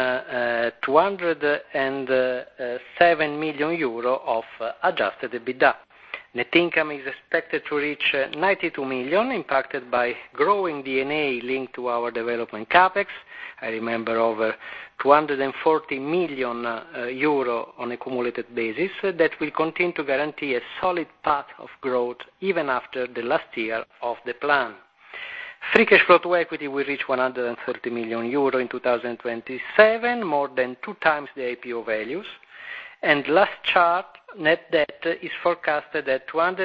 207 million euro of adjusted EBITDA. Net income is expected to reach 92 million, impacted by growing D&A linked to our development capex. I remember over 240 million euro on a cumulative basis that will continue to guarantee a solid path of growth even after the last year of the plan. Free cash flow to equity will reach 130 million euro in 2027, more than 2 times the IPO values. And last chart, net debt is forecasted at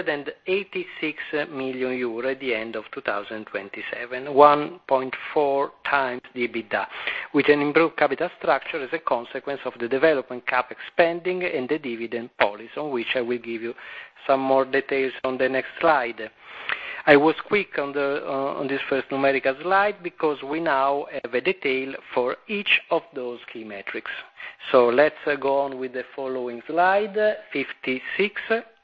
286 million euro at the end of 2027, 1.4 times the EBITDA, with an improved capital structure as a consequence of the development capex spending and the dividend policy, on which I will give you some more details on the next slide. I was quick on this first numerical slide because we now have a detail for each of those key metrics. So let's go on with the following slide, 56.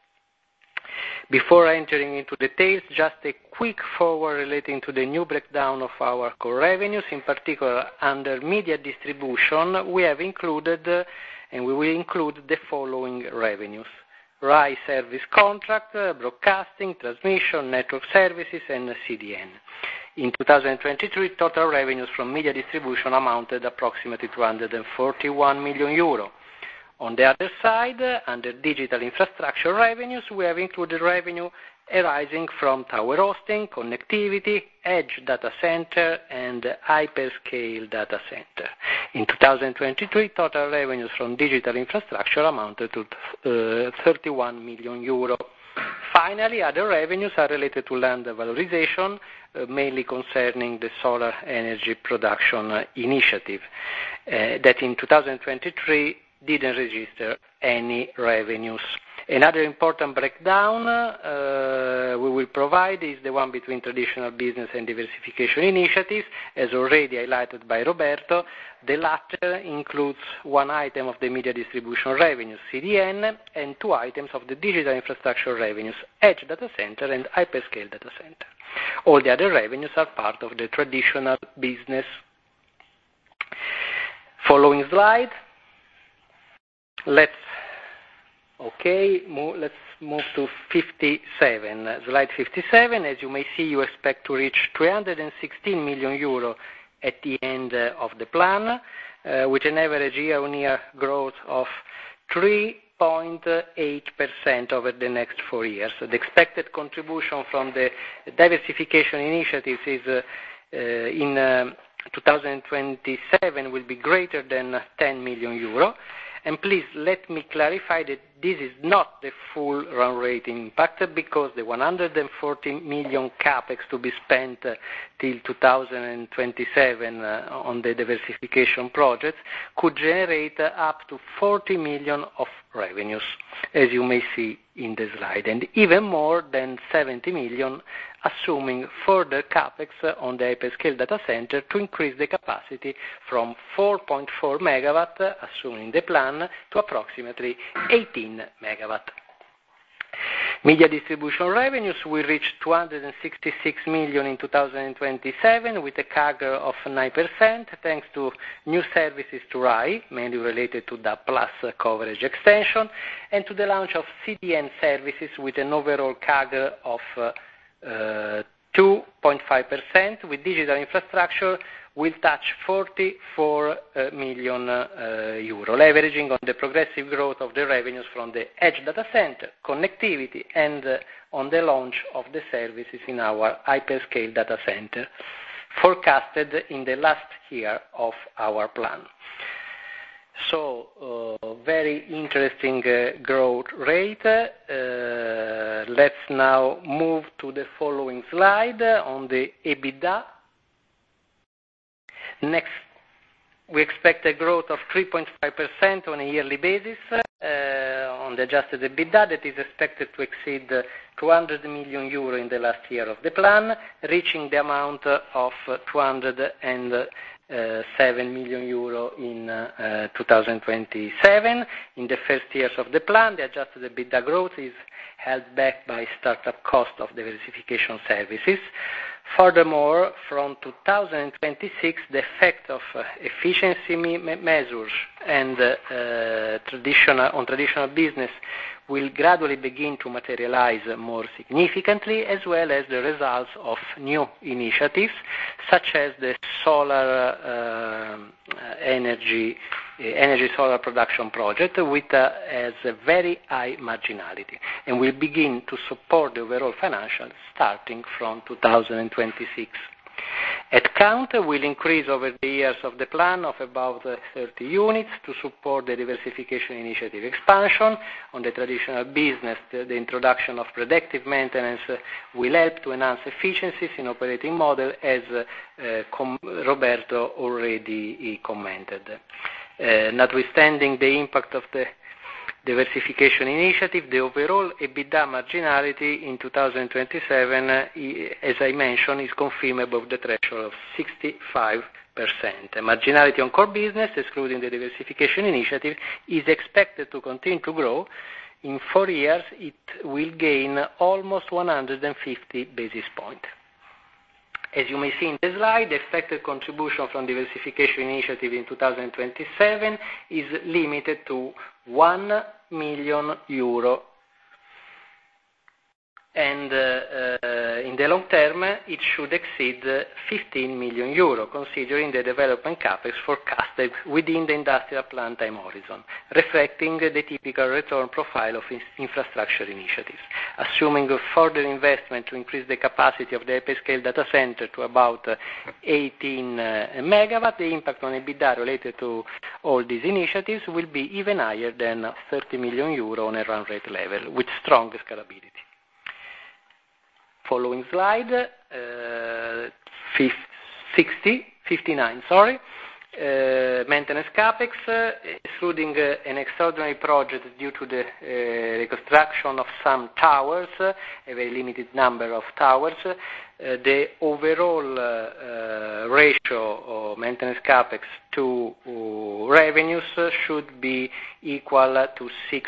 Before entering into details, just a quick forward relating to the new breakdown of our core revenues. In particular, under media distribution, we have included and we will include the following revenues: RAI service contract, broadcasting, transmission, network services, and CDN. In 2023, total revenues from media distribution amounted approximately 241 million euro. On the other side, under digital infrastructure revenues, we have included revenue arising from tower hosting, connectivity, edge data center, and hyperscale data center. In 2023, total revenues from digital infrastructure amounted to 31 million euro. Finally, other revenues are related to land valorization, mainly concerning the solar energy production initiative, that in 2023 didn't register any revenues. Another important breakdown we will provide is the one between traditional business and diversification initiatives, as already highlighted by Roberto. The latter includes one item of the media distribution revenues, CDN, and 2 items of the digital infrastructure revenues, edge data center and hyperscale data center. All the other revenues are part of the traditional business. Following slide. Let's move to 57. Slide 57. As you may see, you expect to reach 316 million euro at the end of the plan, with an average year-on-year growth of 3.8% over the next 4 years. The expected contribution from the diversification initiatives is in 2027 will be greater than 10 million euro. And please let me clarify that this is not the full run rate impact, because the 140 million capex to be spent till 2027 on the diversification projects could generate up to 40 million of revenues. as you may see in the slide, and even more than 70 million, assuming further capex on the hyperscale data center to increase the capacity from 4.4 megawatt, assuming the plan, to approximately 18 megawatt. Media distribution revenues will reach 266 million in 2027 with a CAGR of 9% thanks to new services to RAI, mainly related to the Plus coverage extension, and to the launch of CDN services with an overall CAGR of 2.5%, with digital infrastructure will touch 44 million euro, leveraging on the progressive growth of the revenues from the edge data center, connectivity, and on the launch of the services in our hyperscale data center, forecasted in the last year of our plan. So, very interesting growth rate. Let's now move to the following slide on the EBITDA. Next, we expect a growth of 3.5% on a yearly basis on the adjusted EBITDA that is expected to exceed 200 million euro in the last year of the plan, reaching the amount of 207 million euro in 2027. In the first years of the plan, the adjusted EBITDA growth is held back by startup cost of diversification services. Furthermore, from 2026, the effect of efficiency measures and traditional business will gradually begin to materialize more significantly, as well as the results of new initiatives, such as the solar energy solar production project, which has a very high marginality, and will begin to support the overall financials starting from 2026. Headcount will increase over the years of the plan of about 30 units to support the diversification initiative expansion. On the traditional business, the introduction of predictive maintenance will help to enhance efficiencies in operating model, as Roberto already commented. Notwithstanding the impact of the diversification initiative, the overall EBITDA marginality in 2027, as I mentioned, is confirmed above the threshold of 65%. Marginality on core business, excluding the diversification initiative, is expected to continue to grow. In 4 years, it will gain almost 150 basis points. As you may see in the slide, the expected contribution from diversification initiative in 2027 is limited to 1 million euro. And in the long term, it should exceed 15 million euro, considering the development capex forecasted within the industrial plan time horizon, reflecting the typical return profile of infrastructure initiatives. Assuming a further investment to increase the capacity of the hyperscale data center to about 18 megawatt, the impact on EBITDA related to all these initiatives will be even higher than 30 million euro on a run rate level, with strong scalability. Following slide, 59, maintenance capex, excluding an extraordinary project due to the reconstruction of some towers, a very limited number of towers. The overall ratio of maintenance capex to revenues should be equal to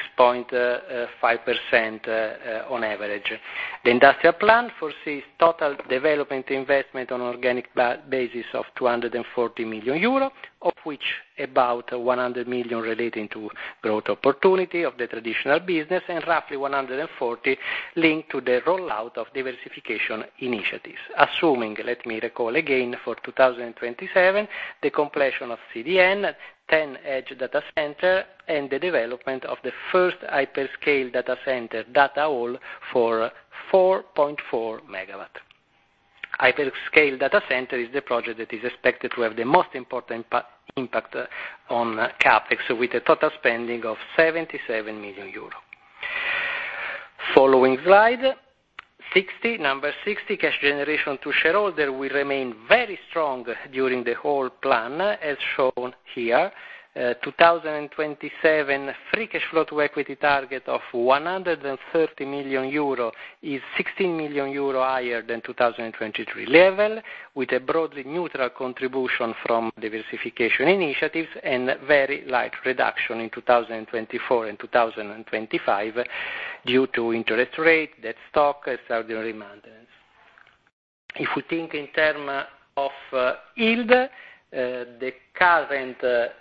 6.5% on average. The industrial plan foresees total development investment on organic basis of 240 million euro, of which about 100 million relating to growth opportunity of the traditional business, and roughly 140 linked to the rollout of diversification initiatives. Assuming, let me recall again, for 2027, the completion of CDN, 10 edge data center, and the development of the first hyperscale data center data hall for 4.4 megawatt. Hyperscale data center is the project that is expected to have the most important impact on capex, with a total spending of 77 million euro. Following slide, number 60, cash generation to shareholder will remain very strong during the whole plan, as shown here. 2027 free cash flow to equity target of 130 million euro is 16 million euro higher than 2023 level, with a broadly neutral contribution from diversification initiatives and very light reduction in 2024 and 2025 due to interest rate, debt stock, extraordinary maintenance. If we think in terms of yield, the current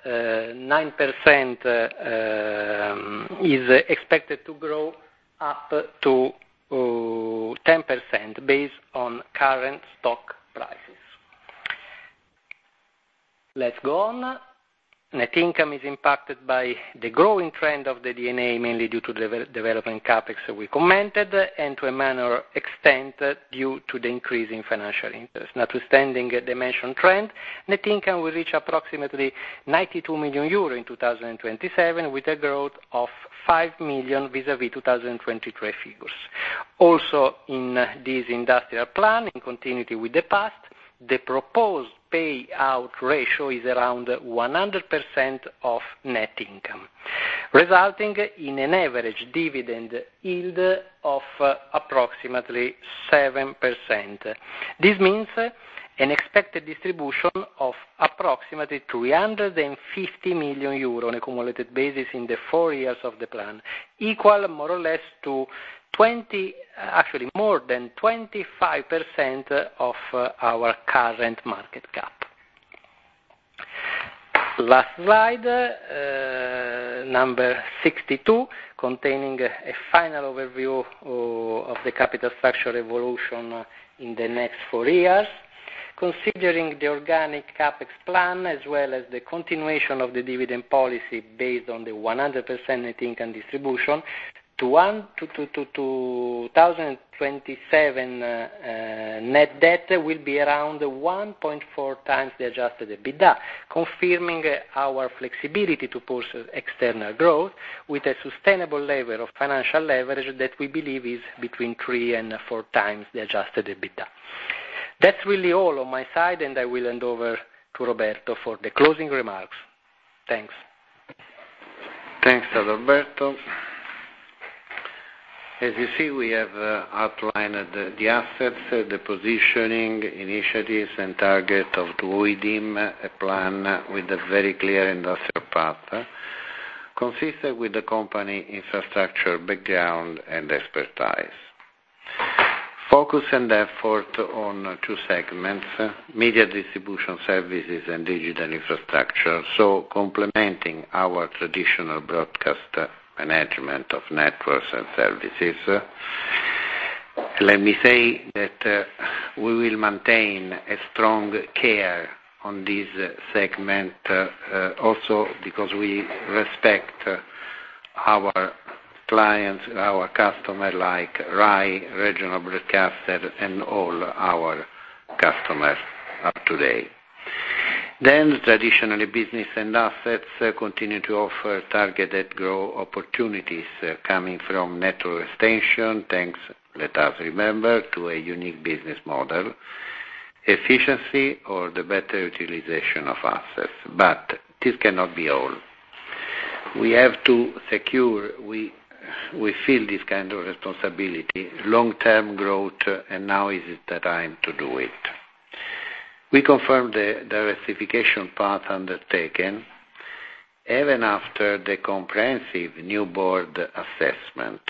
9% is expected to grow up to 10% based on current stock prices. Let's go on. Net income is impacted by the growing trend of the D&A, mainly due to the development capex we commented, and to a minor extent due to the increase in financial interest. Notwithstanding the mentioned trend, net income will reach approximately 92 million euro in 2027, with a growth of 5 million vis-à-vis 2023 figures. Also, in this industrial plan, in continuity with the past, the proposed payout ratio is around 100% of net income, resulting in an average dividend yield of approximately 7%. This means an expected distribution of approximately 350 million euro on a cumulative basis in the 4 years of the plan, equal more or less to more than 25% of our current market cap. Last slide, number 62, containing a final overview of the capital structure evolution in the next 4 years. Considering the organic capex plan as well as the continuation of the dividend policy based on the 100% net income distribution, to 2027 net debt will be around 1.4 times the adjusted EBITDA, confirming our flexibility to pursue external growth with a sustainable level of financial leverage that we believe is between 3 and 4 times the adjusted EBITDA. That's really all on my side, and I will hand over to Roberto for the closing remarks. Thanks. Thanks, Adalberto. As you see, we have outlined the assets, the positioning, initiatives, and target of what we deem a plan with a very clear industrial path, consistent with the company infrastructure background and expertise. Focus and effort on 2 segments, media distribution services and digital infrastructure, so complementing our traditional broadcast management of networks and services. Let me say that we will maintain a strong care on this segment, also because we respect our clients, our customers like RAI, regional broadcaster, and all our customers up to date. Then traditionally business and assets continue to offer targeted growth opportunities coming from network extension, thanks, let us remember, to a unique business model, efficiency or the better utilization of assets. But this cannot be all. We have to secure, we feel this kind of responsibility, long-term growth, and now is the time to do it. We confirm the diversification path undertaken, even after the comprehensive new board assessment.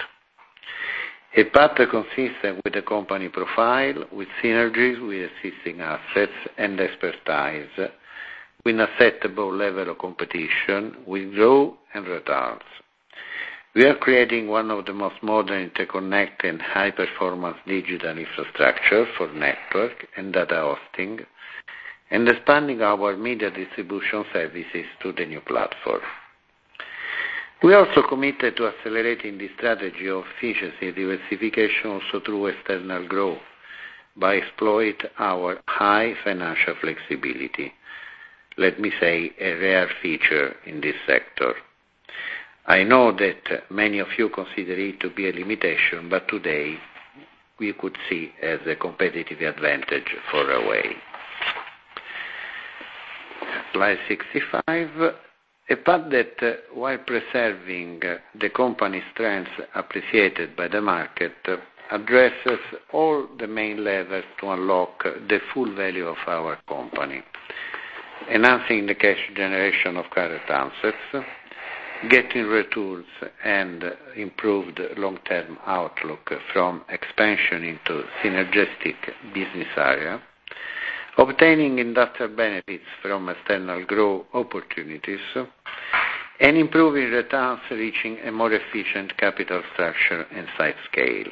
A path consistent with the company profile, with synergies with existing assets and expertise, with an acceptable level of competition, with growth and returns. We are creating one of the most modern, interconnected, and high-performance digital infrastructure for network and data hosting, and expanding our media distribution services to the new platform. We are also committed to accelerating the strategy of efficiency diversification also through external growth, by exploit our high financial flexibility. Let me say, a rare feature in this sector. I know that many of you consider it to be a limitation, but today we could see as a competitive advantage for Rai Way. Slide 65. A path that, while preserving the company's strengths appreciated by the market, addresses all the main levers to unlock the full value of our company, enhancing the cash generation of current assets, getting returns and improved long-term outlook from expansion into synergistic business area, obtaining industrial benefits from external growth opportunities, and improving returns, reaching a more efficient capital structure and size scale.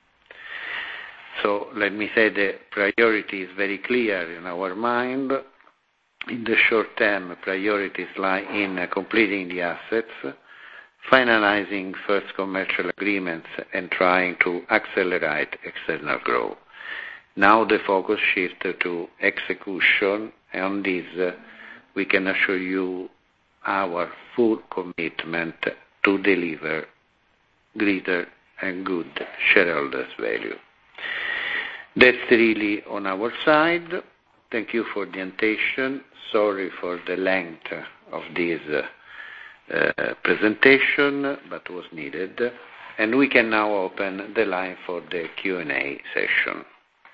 So let me say the priority is very clear in our mind. In the short term, priorities lie in completing the assets, finalizing first commercial agreements, and trying to accelerate external growth. Now the focus shifts to execution, and on this we can assure you our full commitment to deliver greater and good shareholders' value. That's really on our side. Thank you for the attention. Sorry for the length of this presentation, but was needed. And we can now open the line for the Q&A session.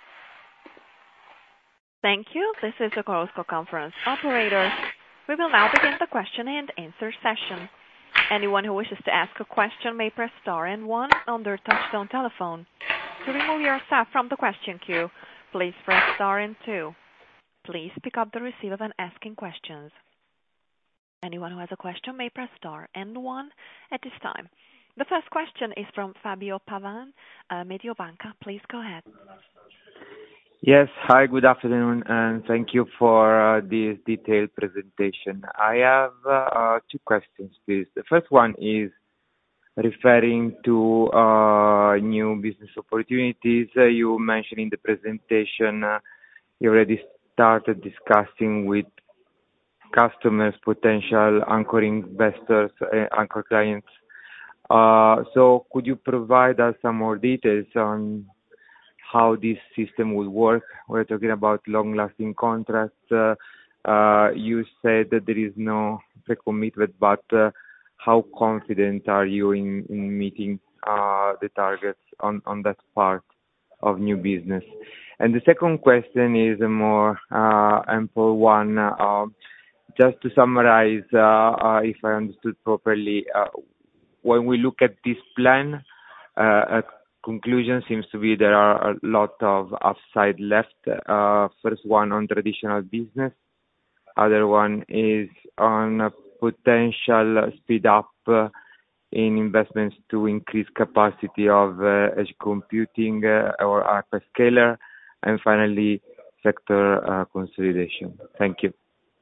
Thank you. This is the Chorus Call conference operator. We will now begin the question and answer session. Anyone who wishes to ask a question may press star and one on their touchtone telephone. To remove yourself from the question queue, please press star and two. Please pick up the receiver when asking questions. Anyone who has a question may press star and one at this time. The first question is from Fabio Pavan, Mediobanca. Please go ahead. Yes. Hi, good afternoon, and thank you for this detailed presentation. I have two questions, please. The first one is referring to new business opportunities. You mentioned in the presentation you already started discussing with customers, potential anchor investors, anchor clients. So could you provide us some more details on how this system will work? We're talking about long-lasting contracts. You said that there is no pre-commitment, but how confident are you in meeting the targets on that part of new business? And the second question is a more ample one. Just to summarize, if I understood properly, when we look at this plan, conclusion seems to be there are a lot of upside left. First one on traditional business. Other one is on a potential speed up in investments to increase capacity of edge computing or hyperscaler. And finally, sector consolidation. Thank you.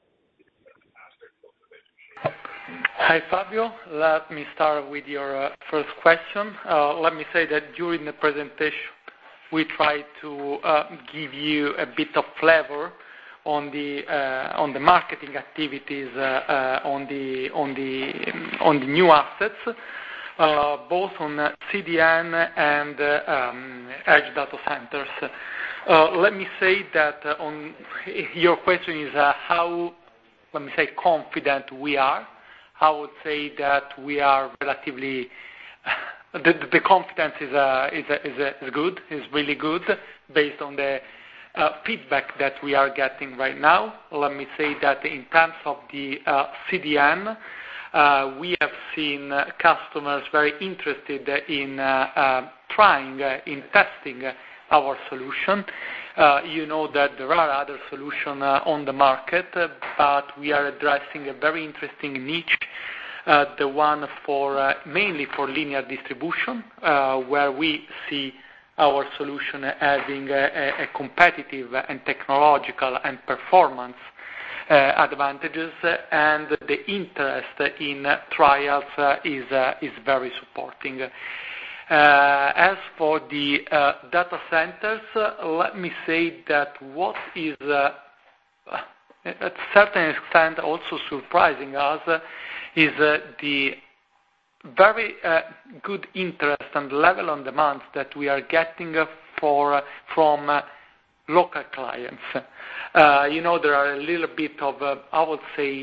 Hi, Fabio. Let me start with your first question. Let me say that during the presentation, we tried to give you a bit of flavor on the marketing activities on the new assets, both on CDN and edge data centers. Let me say that on your question is how, let me say, confident we are. I would say that we are relatively, the confidence is good, is really good, based on the feedback that we are getting right now. Let me say that in terms of the CDN, we have seen customers very interested in trying, in testing our solution. You know that there are other solutions on the market, but we are addressing a very interesting niche, the one for mainly for linear distribution, where we see our solution having a competitive and technological and performance advantages, and the interest in trials is very supporting. As for the data centers, let me say that what is at a certain extent also surprising us is the very good interest and level on demand that we are getting from local clients. You know, there are a little bit of, I would say,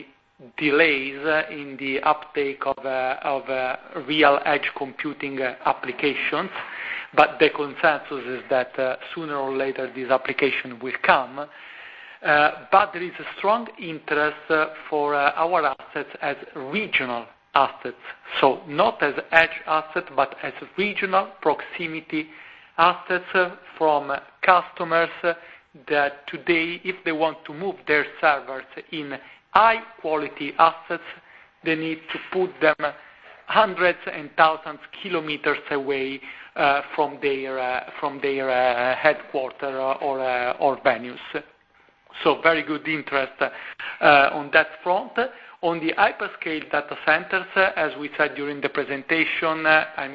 delays in the uptake of real edge computing applications, but the consensus is that sooner or later this application will come. But there is a strong interest for our assets as regional assets, so not as edge assets, but as regional proximity assets from customers that today, if they want to move their servers in high-quality assets, they need to put them hundreds and thousands of kilometers away from their headquarters or venues. So very good interest on that front. On the hyperscale data centers, as we said during the presentation,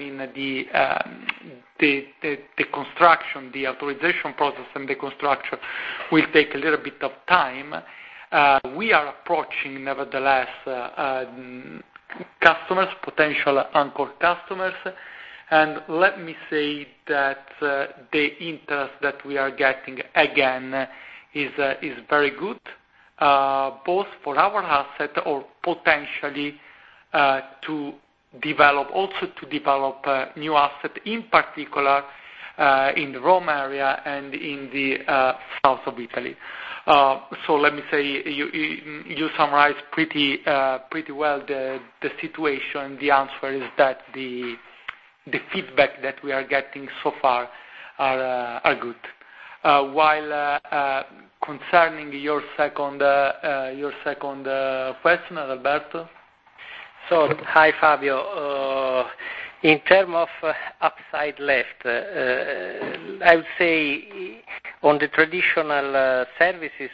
the construction, the authorization process and the construction will take a little bit of time. We are approaching, nevertheless, customers, potential anchor customers, and let me say that the interest that we are getting again is very good, both for our asset or potentially to develop new asset, in particular in the Rome area and in the south of Italy. So let me say you summarized pretty well the situation. The answer is that the feedback that we are getting so far are good. While concerning your second question, Alberto. So, hi Fabio. In terms of upside left, I would say on the traditional services,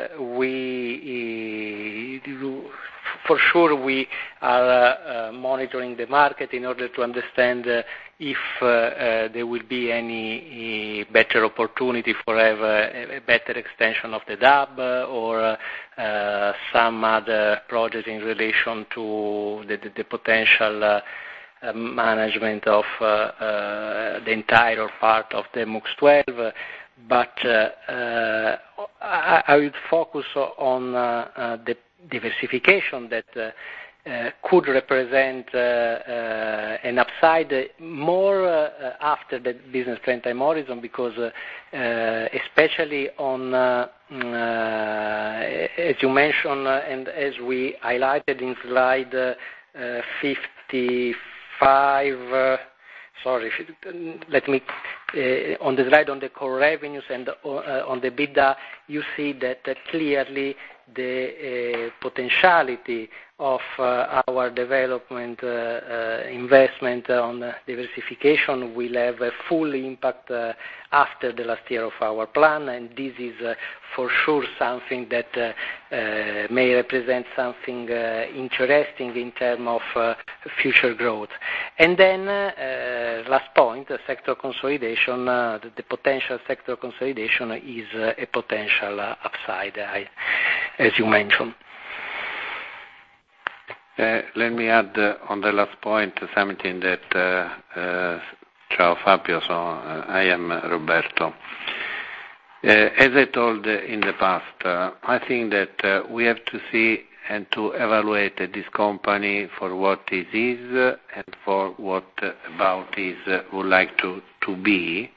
for sure we are monitoring the market in order to understand if there will be any better opportunity for a better extension of the DAB or some other project in relation to the potential management of the entire part of the MUX 12, but I would focus on the diversification that could represent an upside more after the business plan time horizon, because especially on, as you mentioned and as we highlighted in slide 55, on the slide on the core revenues and on the EBITDA, you see that clearly the potentiality of our development investment on diversification will have a full impact after the last year of our plan, and this is for sure something that may represent something interesting in terms of future growth. And then last point, sector consolidation, the potential sector consolidation is a potential upside, as you mentioned. Let me add on the last point something that, ciao Fabio, so I am Roberto. As I told in the past, I think that we have to see and to evaluate this company for what it is and for what about it would like to be.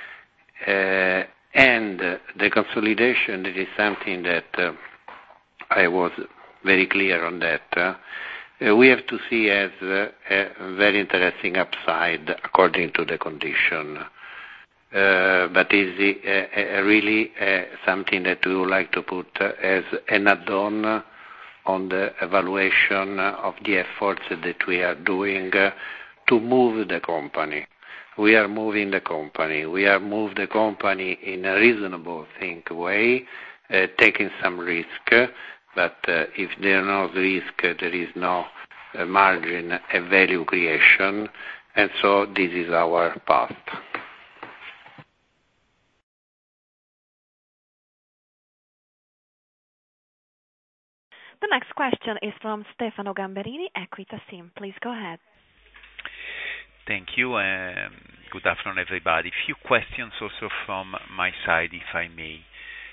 And the consolidation, it is something that I was very clear on that. We have to see as a very interesting upside according to the condition. But is really something that we would like to put as an add-on on the evaluation of the efforts that we are doing to move the company. We are moving the company. We are moving the company in a reasonable way, taking some risk. But if there is no risk, there is no margin and value creation, and so this is our path. The next question is from Stefano Gamberini, Equita SIM. Please go ahead. Thank you. Good afternoon, everybody. Few questions also from my side, if I may.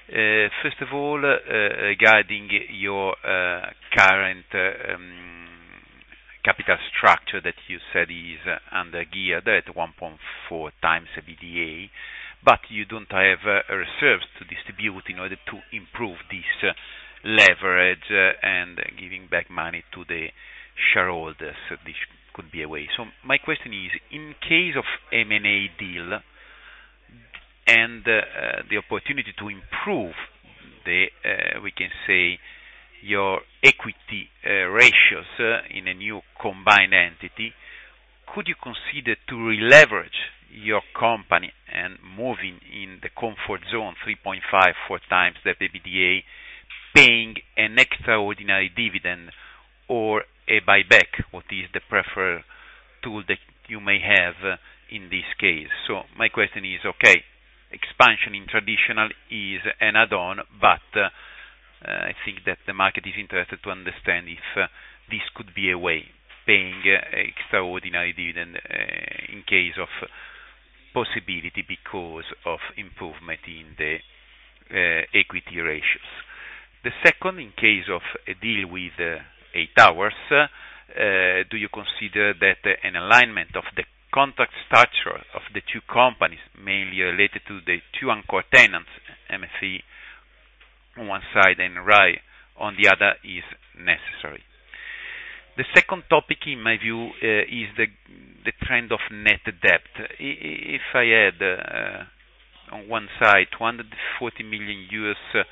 First of all, regarding your current capital structure that you said is under-geared at 1.4 times EBITDA, but you don't have reserves to distribute in order to improve this leverage and giving back money to the shareholders. This could be a way. So my question is, in case of M&A deal and the opportunity to improve the, we can say, your equity ratios in a new combined entity, could you consider to re-leverage your company and moving in the comfort zone 3.5, 4 times the EBITDA, paying an extraordinary dividend or a buyback? What is the preferred tool that you may have in this case? So my question is, okay, expansion in traditional is an add-on, but I think that the market is interested to understand if this could be a way, paying extraordinary dividend in case of possibility because of improvement in the equity ratios. The second, in case of a deal with 8 Hours, do you consider that an alignment of the contract structure of the two companies, mainly related to the two anchor tenants, MFE on one side and RAI on the other, is necessary? The second topic, in my view, is the trend of net debt. If I had on one side 240 million euros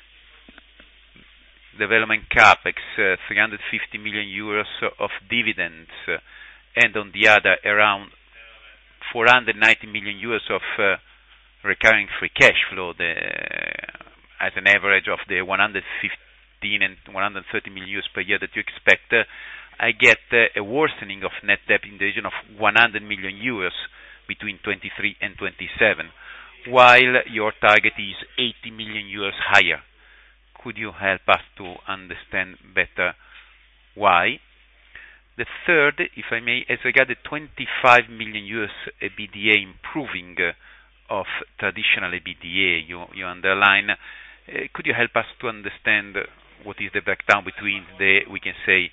development capex, 350 million euros of dividends, and on the other around 490 million euros of recurring free cash flow, as an average of the 115 and 130 million euros per year that you expect, I get a worsening of net debt in the region of 100 million euros between 23 and 27, while your target is 80 million euros higher. Could you help us to understand better why? The third, if I may, as regard the 25 million euros EBITDA improving of traditional EBITDA, you underline, could you help us to understand what is the breakdown between the, we can say,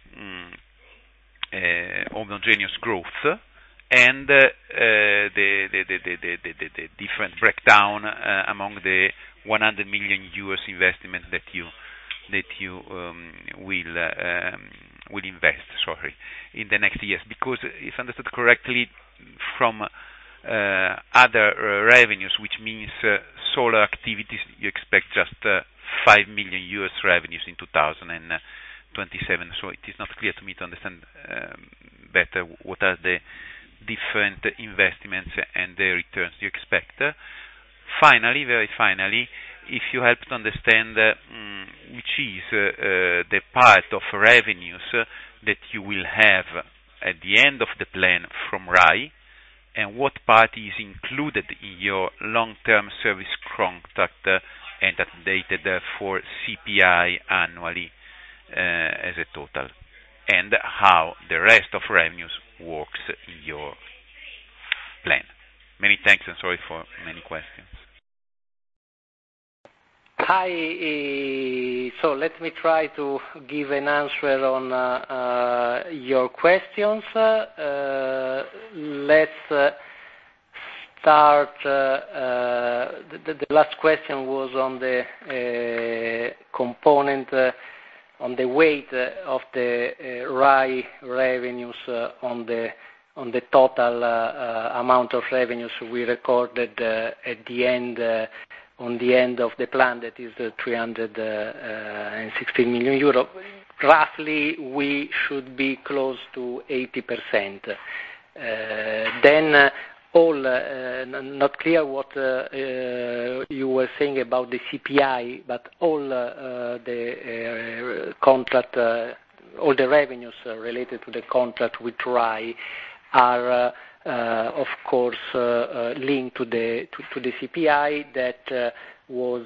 homogeneous growth and the different breakdown among the 100 million euros investment that you will invest, in the next years? Because if understood correctly, from other revenues, which means solar activities, you expect just 5 million euros revenues in 2027. So it is not clear to me to understand better what are the different investments and the returns you expect. Finally, very finally, if you help to understand which is the part of revenues that you will have at the end of the plan from RAI, and what part is included in your long-term service contract and updated for CPI annually as a total, and how the rest of revenues works in your plan. Many thanks, and sorry for many questions. Hi, so let me try to give an answer on your questions. Let's start. The last question was on the component, on the weight of the RAI revenues on the total amount of revenues we recorded at the end. On the end of the plan, that is 316 million euro. Roughly, we should be close to 80%. Then, all not clear what you were saying about the CPI, but all the contract, all the revenues related to the contract with RAI are. Of course, linked to the CPI that was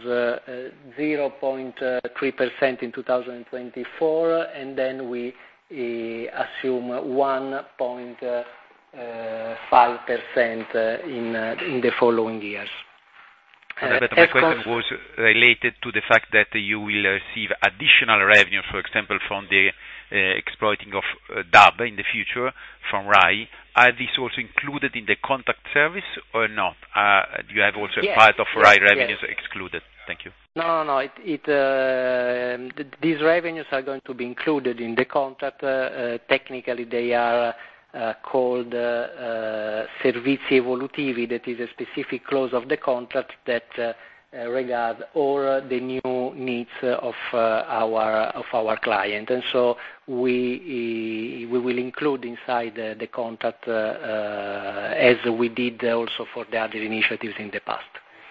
0.3% in 2024, and then we assume 1.5% in the following years. Roberto, my question was related to the fact that you will receive additional revenue, for example, from the exploiting of DAB in the future from RAI. Are these also included in the contract service or not? Do you have also a part of RAI revenues excluded? Thank you. No. These revenues are going to be included in the contract. Technically, they are called servizi evolutivi. That is a specific clause of the contract that regard all the new needs of our client, and so we will include inside the contract as we did also for the other initiatives in the past.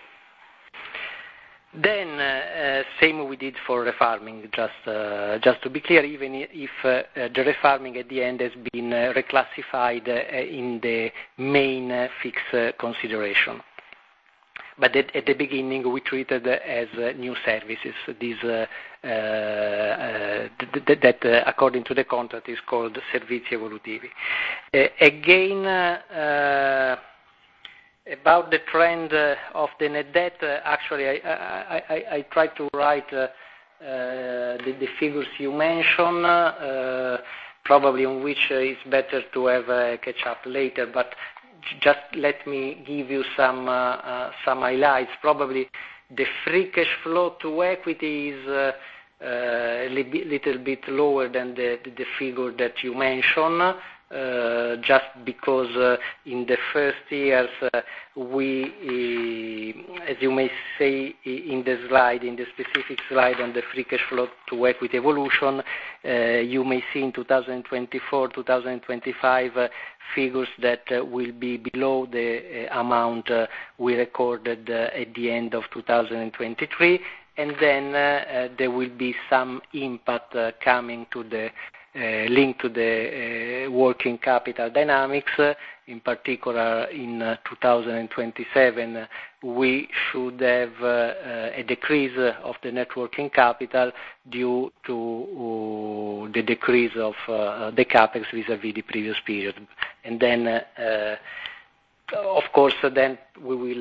Then same we did for refarming, just to be clear, even if the refarming at the end has been reclassified in the main fixed consideration. But at the beginning we treated as new services. These that according to the contract is called servizi evolutivi. Again. About the trend of the net debt, actually I tried to write the figures you mentioned, probably on which it's better to have a catch up later, but just let me give you some highlights. Probably the free cash flow to equity is a little bit lower than the figure that you mentioned. Just because in the first years we, as you may say in the slide, in the specific slide on the free cash flow to equity evolution, you may see in 2024, 2025 figures that will be below the amount we recorded at the end of 2023, and then there will be some impact coming to the linked to the working capital dynamics. In particular, in 2027, we should have a decrease of the net working capital due to the decrease of the capex vis-à-vis the previous period. And then, of course, then we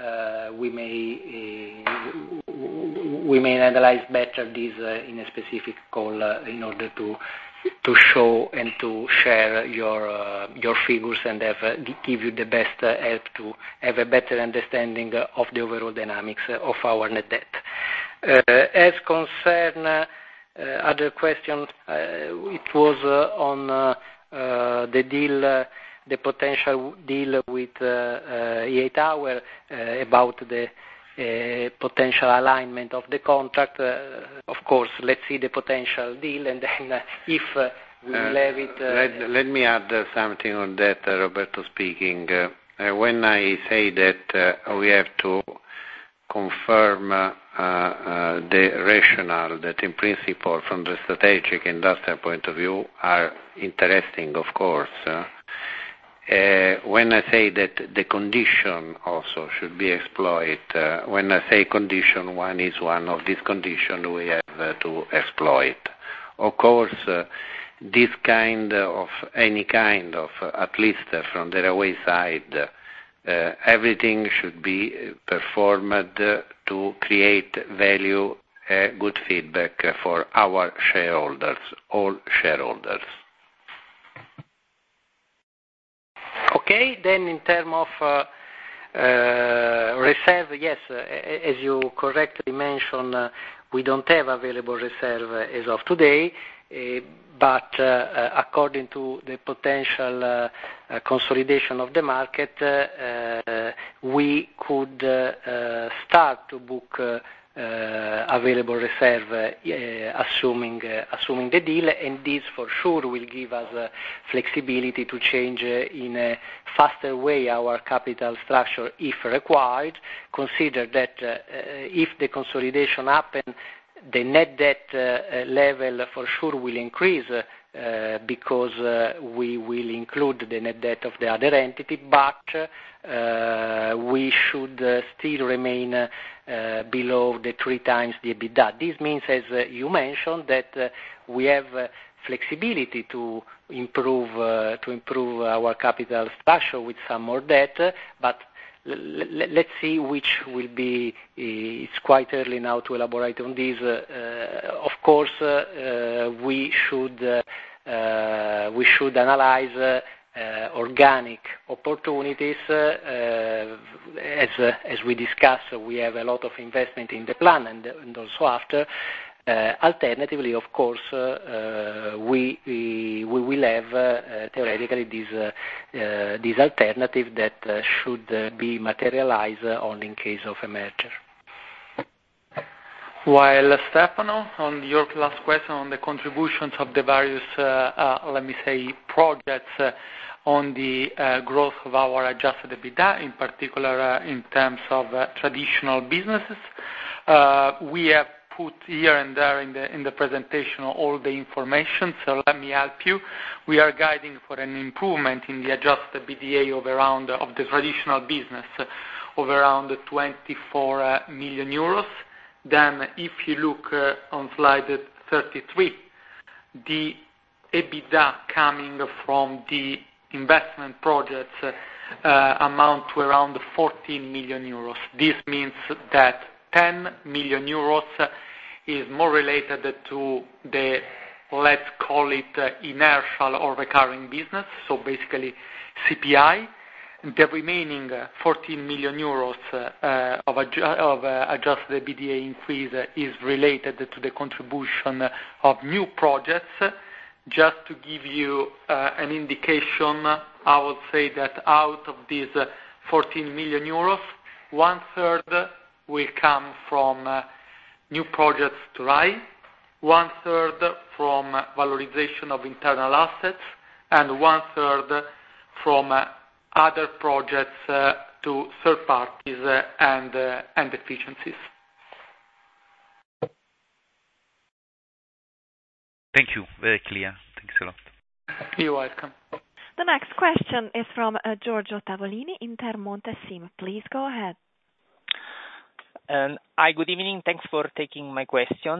may analyze better this in a specific call in order to show and to share your figures and give you the best help to have a better understanding of the overall dynamics of our net debt. As concern other question, it was on the deal, the potential deal with EI Tower, about the potential alignment of the contract. Of course, let's see the potential deal, and then if we will have it. Let me add something on that, Roberto speaking. When I say that we have to confirm the rationale that in principle from the strategic industrial point of view are interesting, of course. When I say that the condition also should be exploited, when I say condition, one is one of these conditions we have to exploit. Of course, this kind of, any kind of, at least from the railway side, everything should be performed to create value, good feedback for our shareholders, all shareholders. Okay, then in terms of reserve, yes, as you correctly mentioned, we don't have available reserve as of today, but according to the potential consolidation of the market, we could start to book available reserve, assuming the deal, and this for sure will give us flexibility to change in a faster way our capital structure if required. Consider that if the consolidation happens, the net debt level for sure will increase because we will include the net debt of the other entity, but we should still remain below the 3 times the EBITDA. This means, as you mentioned, that we have flexibility to improve our capital structure with some more debt, but let's see which will be. It's quite early now to elaborate on this. Of course, we should analyze organic opportunities. As we discussed, we have a lot of investment in the plan and also after. Alternatively, of course, we will have theoretically this alternative that should be materialized only in case of a merger. While Stefano, on your last question on the contributions of the various, projects on the growth of our adjusted EBITDA, in particular in terms of traditional businesses, we have put here and there in the presentation all the information, so let me help you. We are guiding for an improvement in the adjusted EBITDA of the traditional business of around 24 million euros. Then if you look on slide 33, the EBITDA coming from the investment projects amount to around 14 million euros. This means that 10 million euros is more related to the, let's call it, inertial or recurring business, so basically CPI. The remaining 14 million euros of adjusted EBITDA increase is related to the contribution of new projects. Just to give you an indication, I would say that out of these 14 million euros, 1/3 will come from new projects to RAI, 1/3 from valorization of internal assets, and 1/3 from other projects to third parties and efficiencies. Thank you. Very clear. Thanks a lot. You're welcome. The next question is from Giorgio Tavolini, Intermonte SIM. Please go ahead. Hi, good evening. Thanks for taking my questions.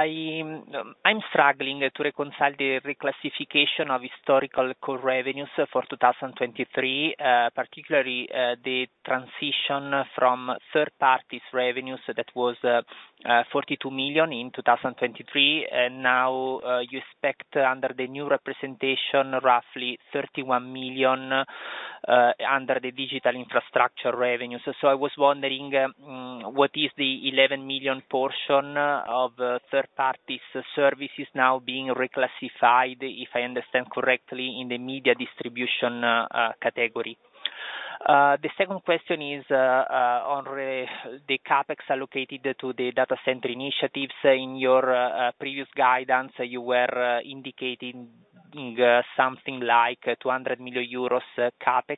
I'm struggling to reconcile the reclassification of historical core revenues for 2023, particularly the transition from third parties revenues that was 42 million in 2023, and now you expect under the new representation roughly 31 million under the digital infrastructure revenues. So I was wondering what is the 11 million portion of third parties services now being reclassified, if I understand correctly, in the media distribution category. The second question is on the capex allocated to the data center initiatives. In your previous guidance, you were indicating something like 200 million euros capex,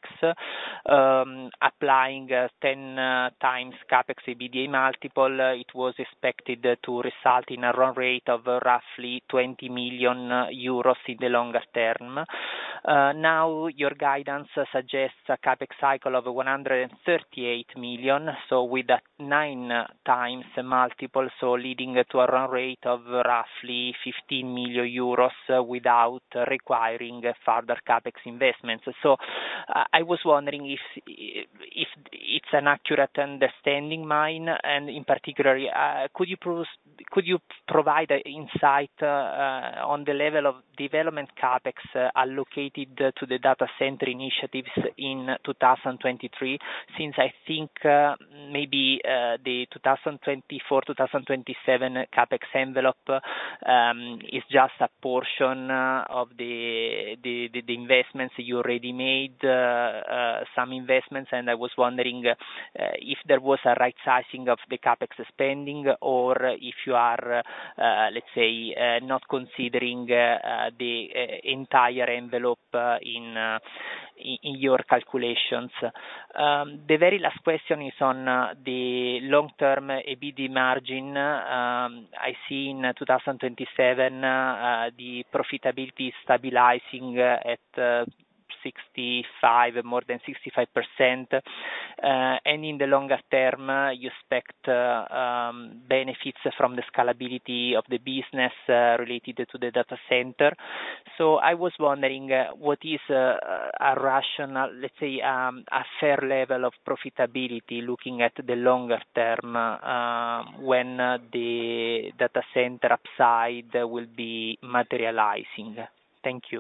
applying 10 times capex EBITDA multiple. It was expected to result in a run rate of roughly 20 million euros in the longer term. Now your guidance suggests a capex cycle of 138 million, so with a 9 times multiple, so leading to a run rate of roughly 15 million euros without requiring further capex investments. So I was wondering if it's an accurate understanding mine, and in particular, could you provide insight on the level of development capex allocated to the data center initiatives in 2023, since I think maybe the 2024-2027 capex envelope is just a portion of the investments you already made, some investments, and I was wondering if there was a right sizing of the capex spending, or if you are, let's say, not considering the entire envelope in your calculations. The very last question is on the long-term EBITDA margin. I see in 2027 the profitability stabilizing at 65, more than 65%, and in the longer term, you expect benefits from the scalability of the business related to the data center. So I was wondering what is a rational, let's say, a fair level of profitability looking at the longer term when the data center upside will be materializing. Thank you.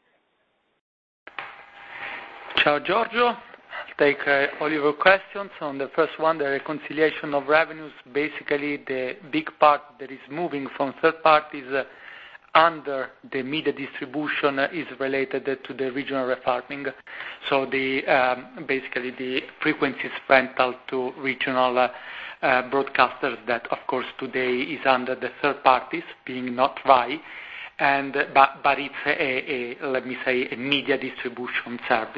Ciao Giorgio. I'll take all your questions. On the first one, the reconciliation of revenues, basically the big part that is moving from third parties under the media distribution is related to the regional refarming. So basically the frequencies rental to regional broadcasters that, of course, today is under the third parties, being not RAI, but it's let me say, a media distribution service.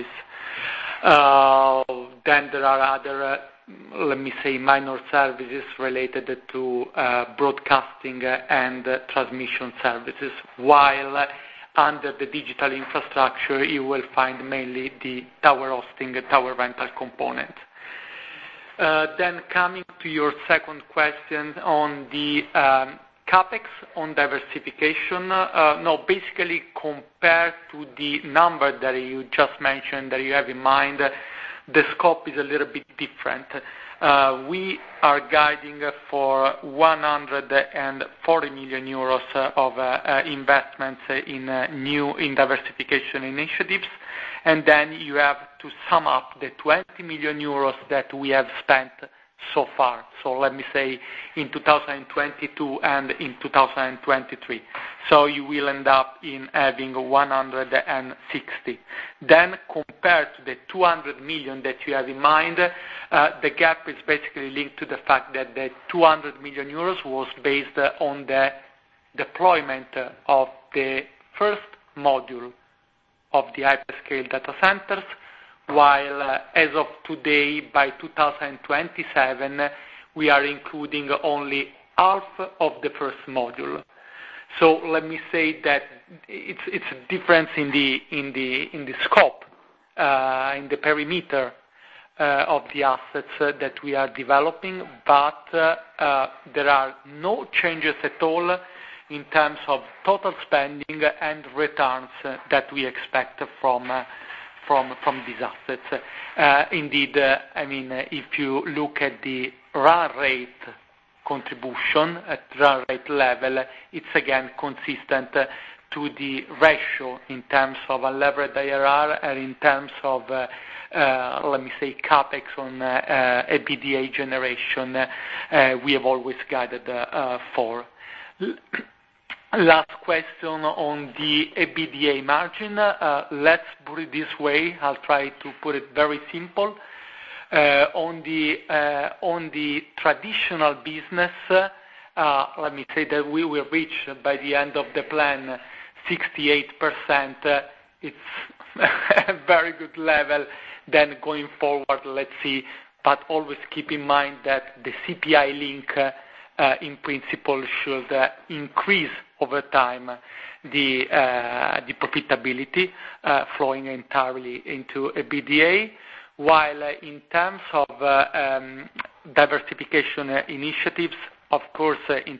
Then there are other, let me say, minor services related to broadcasting and transmission services, while under the digital infrastructure you will find mainly the tower hosting, tower rental component. Then coming to your second question on the CapEx on diversification, no, basically compared to the number that you just mentioned, that you have in mind, the scope is a little bit different. We are guiding for 140 million euros of investments in diversification initiatives, and then you have to sum up the 20 million euros that we have spent so far. So let me say in 2022 and in 2023. So you will end up in having 160. Then compared to the 200 million that you have in mind, the gap is basically linked to the fact that the 200 million euros was based on the deployment of the first module of the hyperscale data centers, while as of today, by 2027, we are including only half of the first module. So let me say that it's a difference in the scope, in the perimeter of the assets that we are developing, but there are no changes at all in terms of total spending and returns that we expect from these assets. Indeed, I mean, if you look at the run rate contribution at run rate level, it's again consistent to the ratio in terms of unlevered IRR and in terms of, let me say, CapEx on EBITDA generation we have always guided for. Last question on the EBITDA margin. Let's put it this way. I'll try to put it very simple. On the traditional business, let me say that we will reach by the end of the plan 68%. It's a very good level. Then going forward, let's see. But always keep in mind that the CPI link, in principle, should increase over time the profitability flowing entirely into EBITDA, while in terms of diversification initiatives, of course, in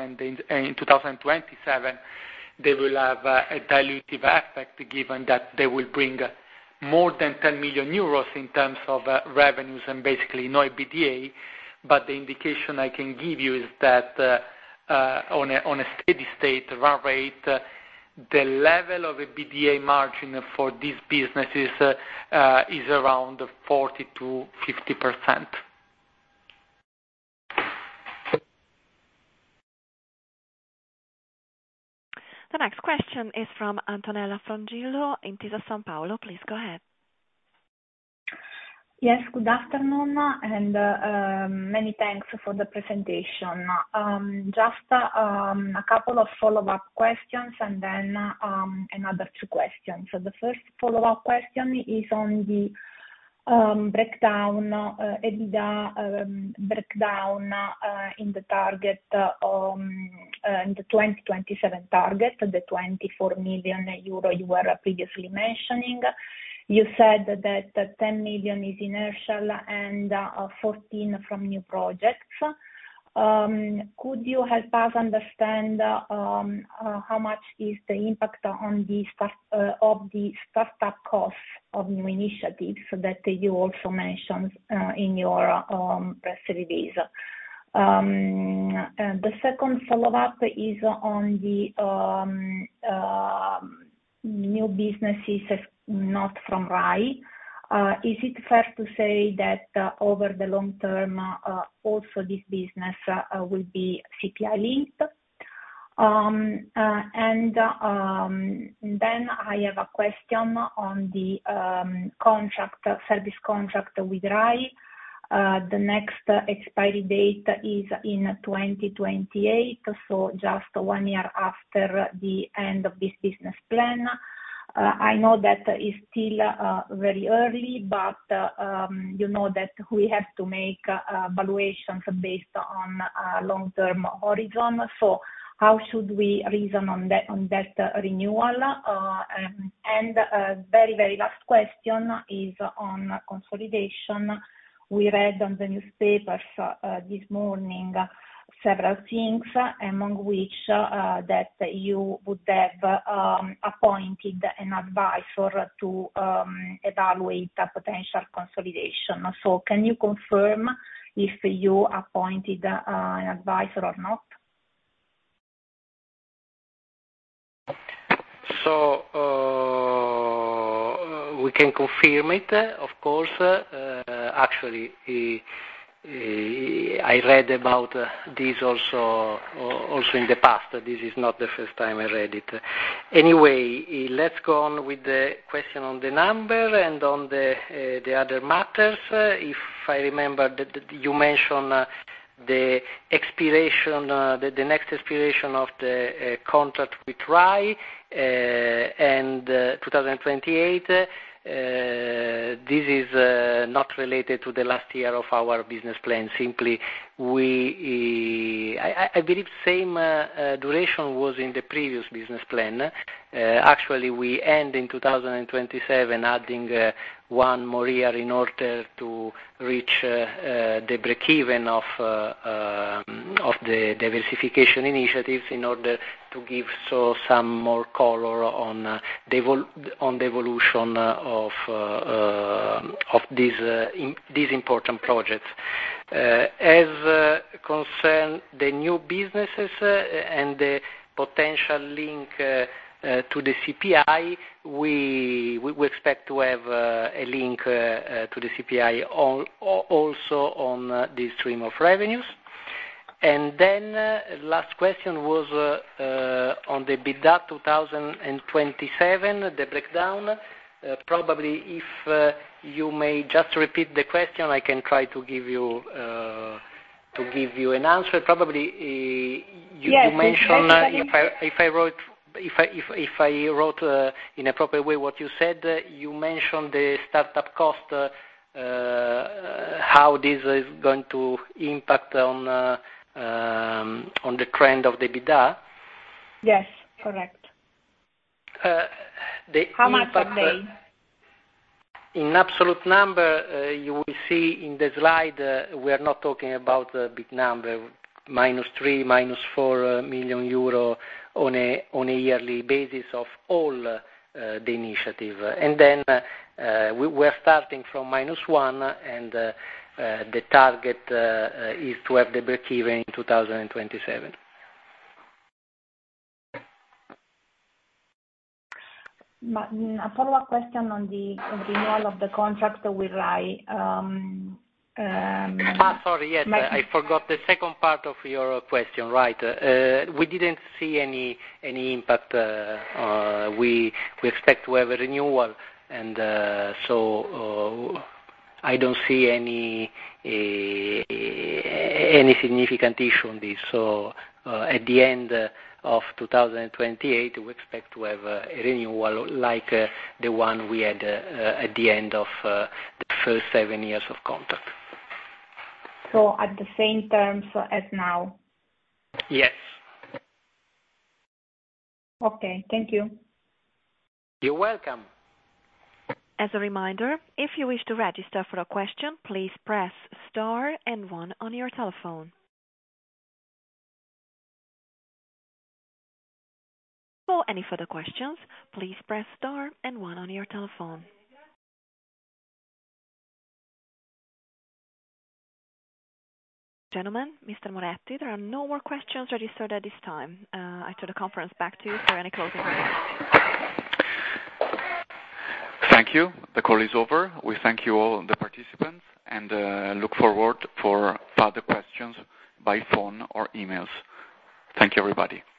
2027, they will have a dilutive effect, given that they will bring more than 10 million euros in terms of revenues and basically no EBITDA. But the indication I can give you is that on a steady state run rate, the level of EBITDA margin for these businesses is around 40 to 50%. The next question is from Antonella Frongillo, Intesa Sanpaolo. Please go ahead. Yes, good afternoon, and many thanks for the presentation. Just a couple of follow-up questions and then another two questions. So the first follow-up question is on the breakdown, EBITDA breakdown in the target, in the 2027 target, the 24 million euro you were previously mentioning. You said that 10 million is inertial and 14 from new projects. Could you help us understand how much is the impact on the startup costs of new initiatives that you also mentioned in your press release? The second follow-up is on the new businesses not from RAI. Is it fair to say that over the long term, also this business will be CPI linked? And then I have a question on the service contract with RAI. The next expiry date is in 2028, so just 1 year after the end of this business plan. I know that it's still very early, but you know that we have to make valuations based on long-term horizon. So how should we reason on that renewal? And very, very last question is on consolidation. We read on the newspapers this morning several things, among which that you would have appointed an advisor to evaluate a potential consolidation. So can you confirm if you appointed an advisor or not? So we can confirm it, of course. Actually, I read about this also in the past. This is not the first time I read it. Anyway, let's go on with the question on the number and on the other matters. If I remember, that you mentioned the expiration, the next expiration of the contract with RAI and 2028. This is not related to the last year of our business plan. Simply, I believe same duration was in the previous business plan. Actually, we end in 2027, adding 1 more year in order to reach the break-even of the diversification initiatives, in order to give some more color on the evolution of these important projects. As concern the new businesses and the potential link to the CPI, we expect to have a link to the CPI also on this stream of revenues. And then last question was on the EBITDA 2027, the breakdown. Probably if you may just repeat the question, I can try to give you an answer. Probably you mentioned, if I wrote in a proper way what you said, you mentioned the startup cost, how this is going to impact on the trend of the EBITDA. Yes, correct. How much are they? In absolute number, you will see in the slide, we are not talking about a big number, -3, -4 million euro on a yearly basis of all the initiative. And then we're starting from -1, and the target is to have the break-even in 2027. A follow-up question on the renewal of the contract with RAI. Sorry, yes, I forgot the second part of your question, right. We didn't see any impact. We expect to have a renewal, and so I don't see any significant issue on this. So at the end of 2028, we expect to have a renewal like the one we had at the end of the first 7 years of contract. So at the same terms as now? Yes. Okay, thank you. You're welcome. As a reminder, if you wish to register for a question, please press star and 1 on your telephone. For any further questions, please press star and 1 on your telephone. Gentlemen, Mr. Moretti, there are no more questions registered at this time. I turn the conference back to you for any closing remarks. Thank you. The call is over. We thank you all, the participants, and look forward for further questions by phone or emails. Thank you, everybody.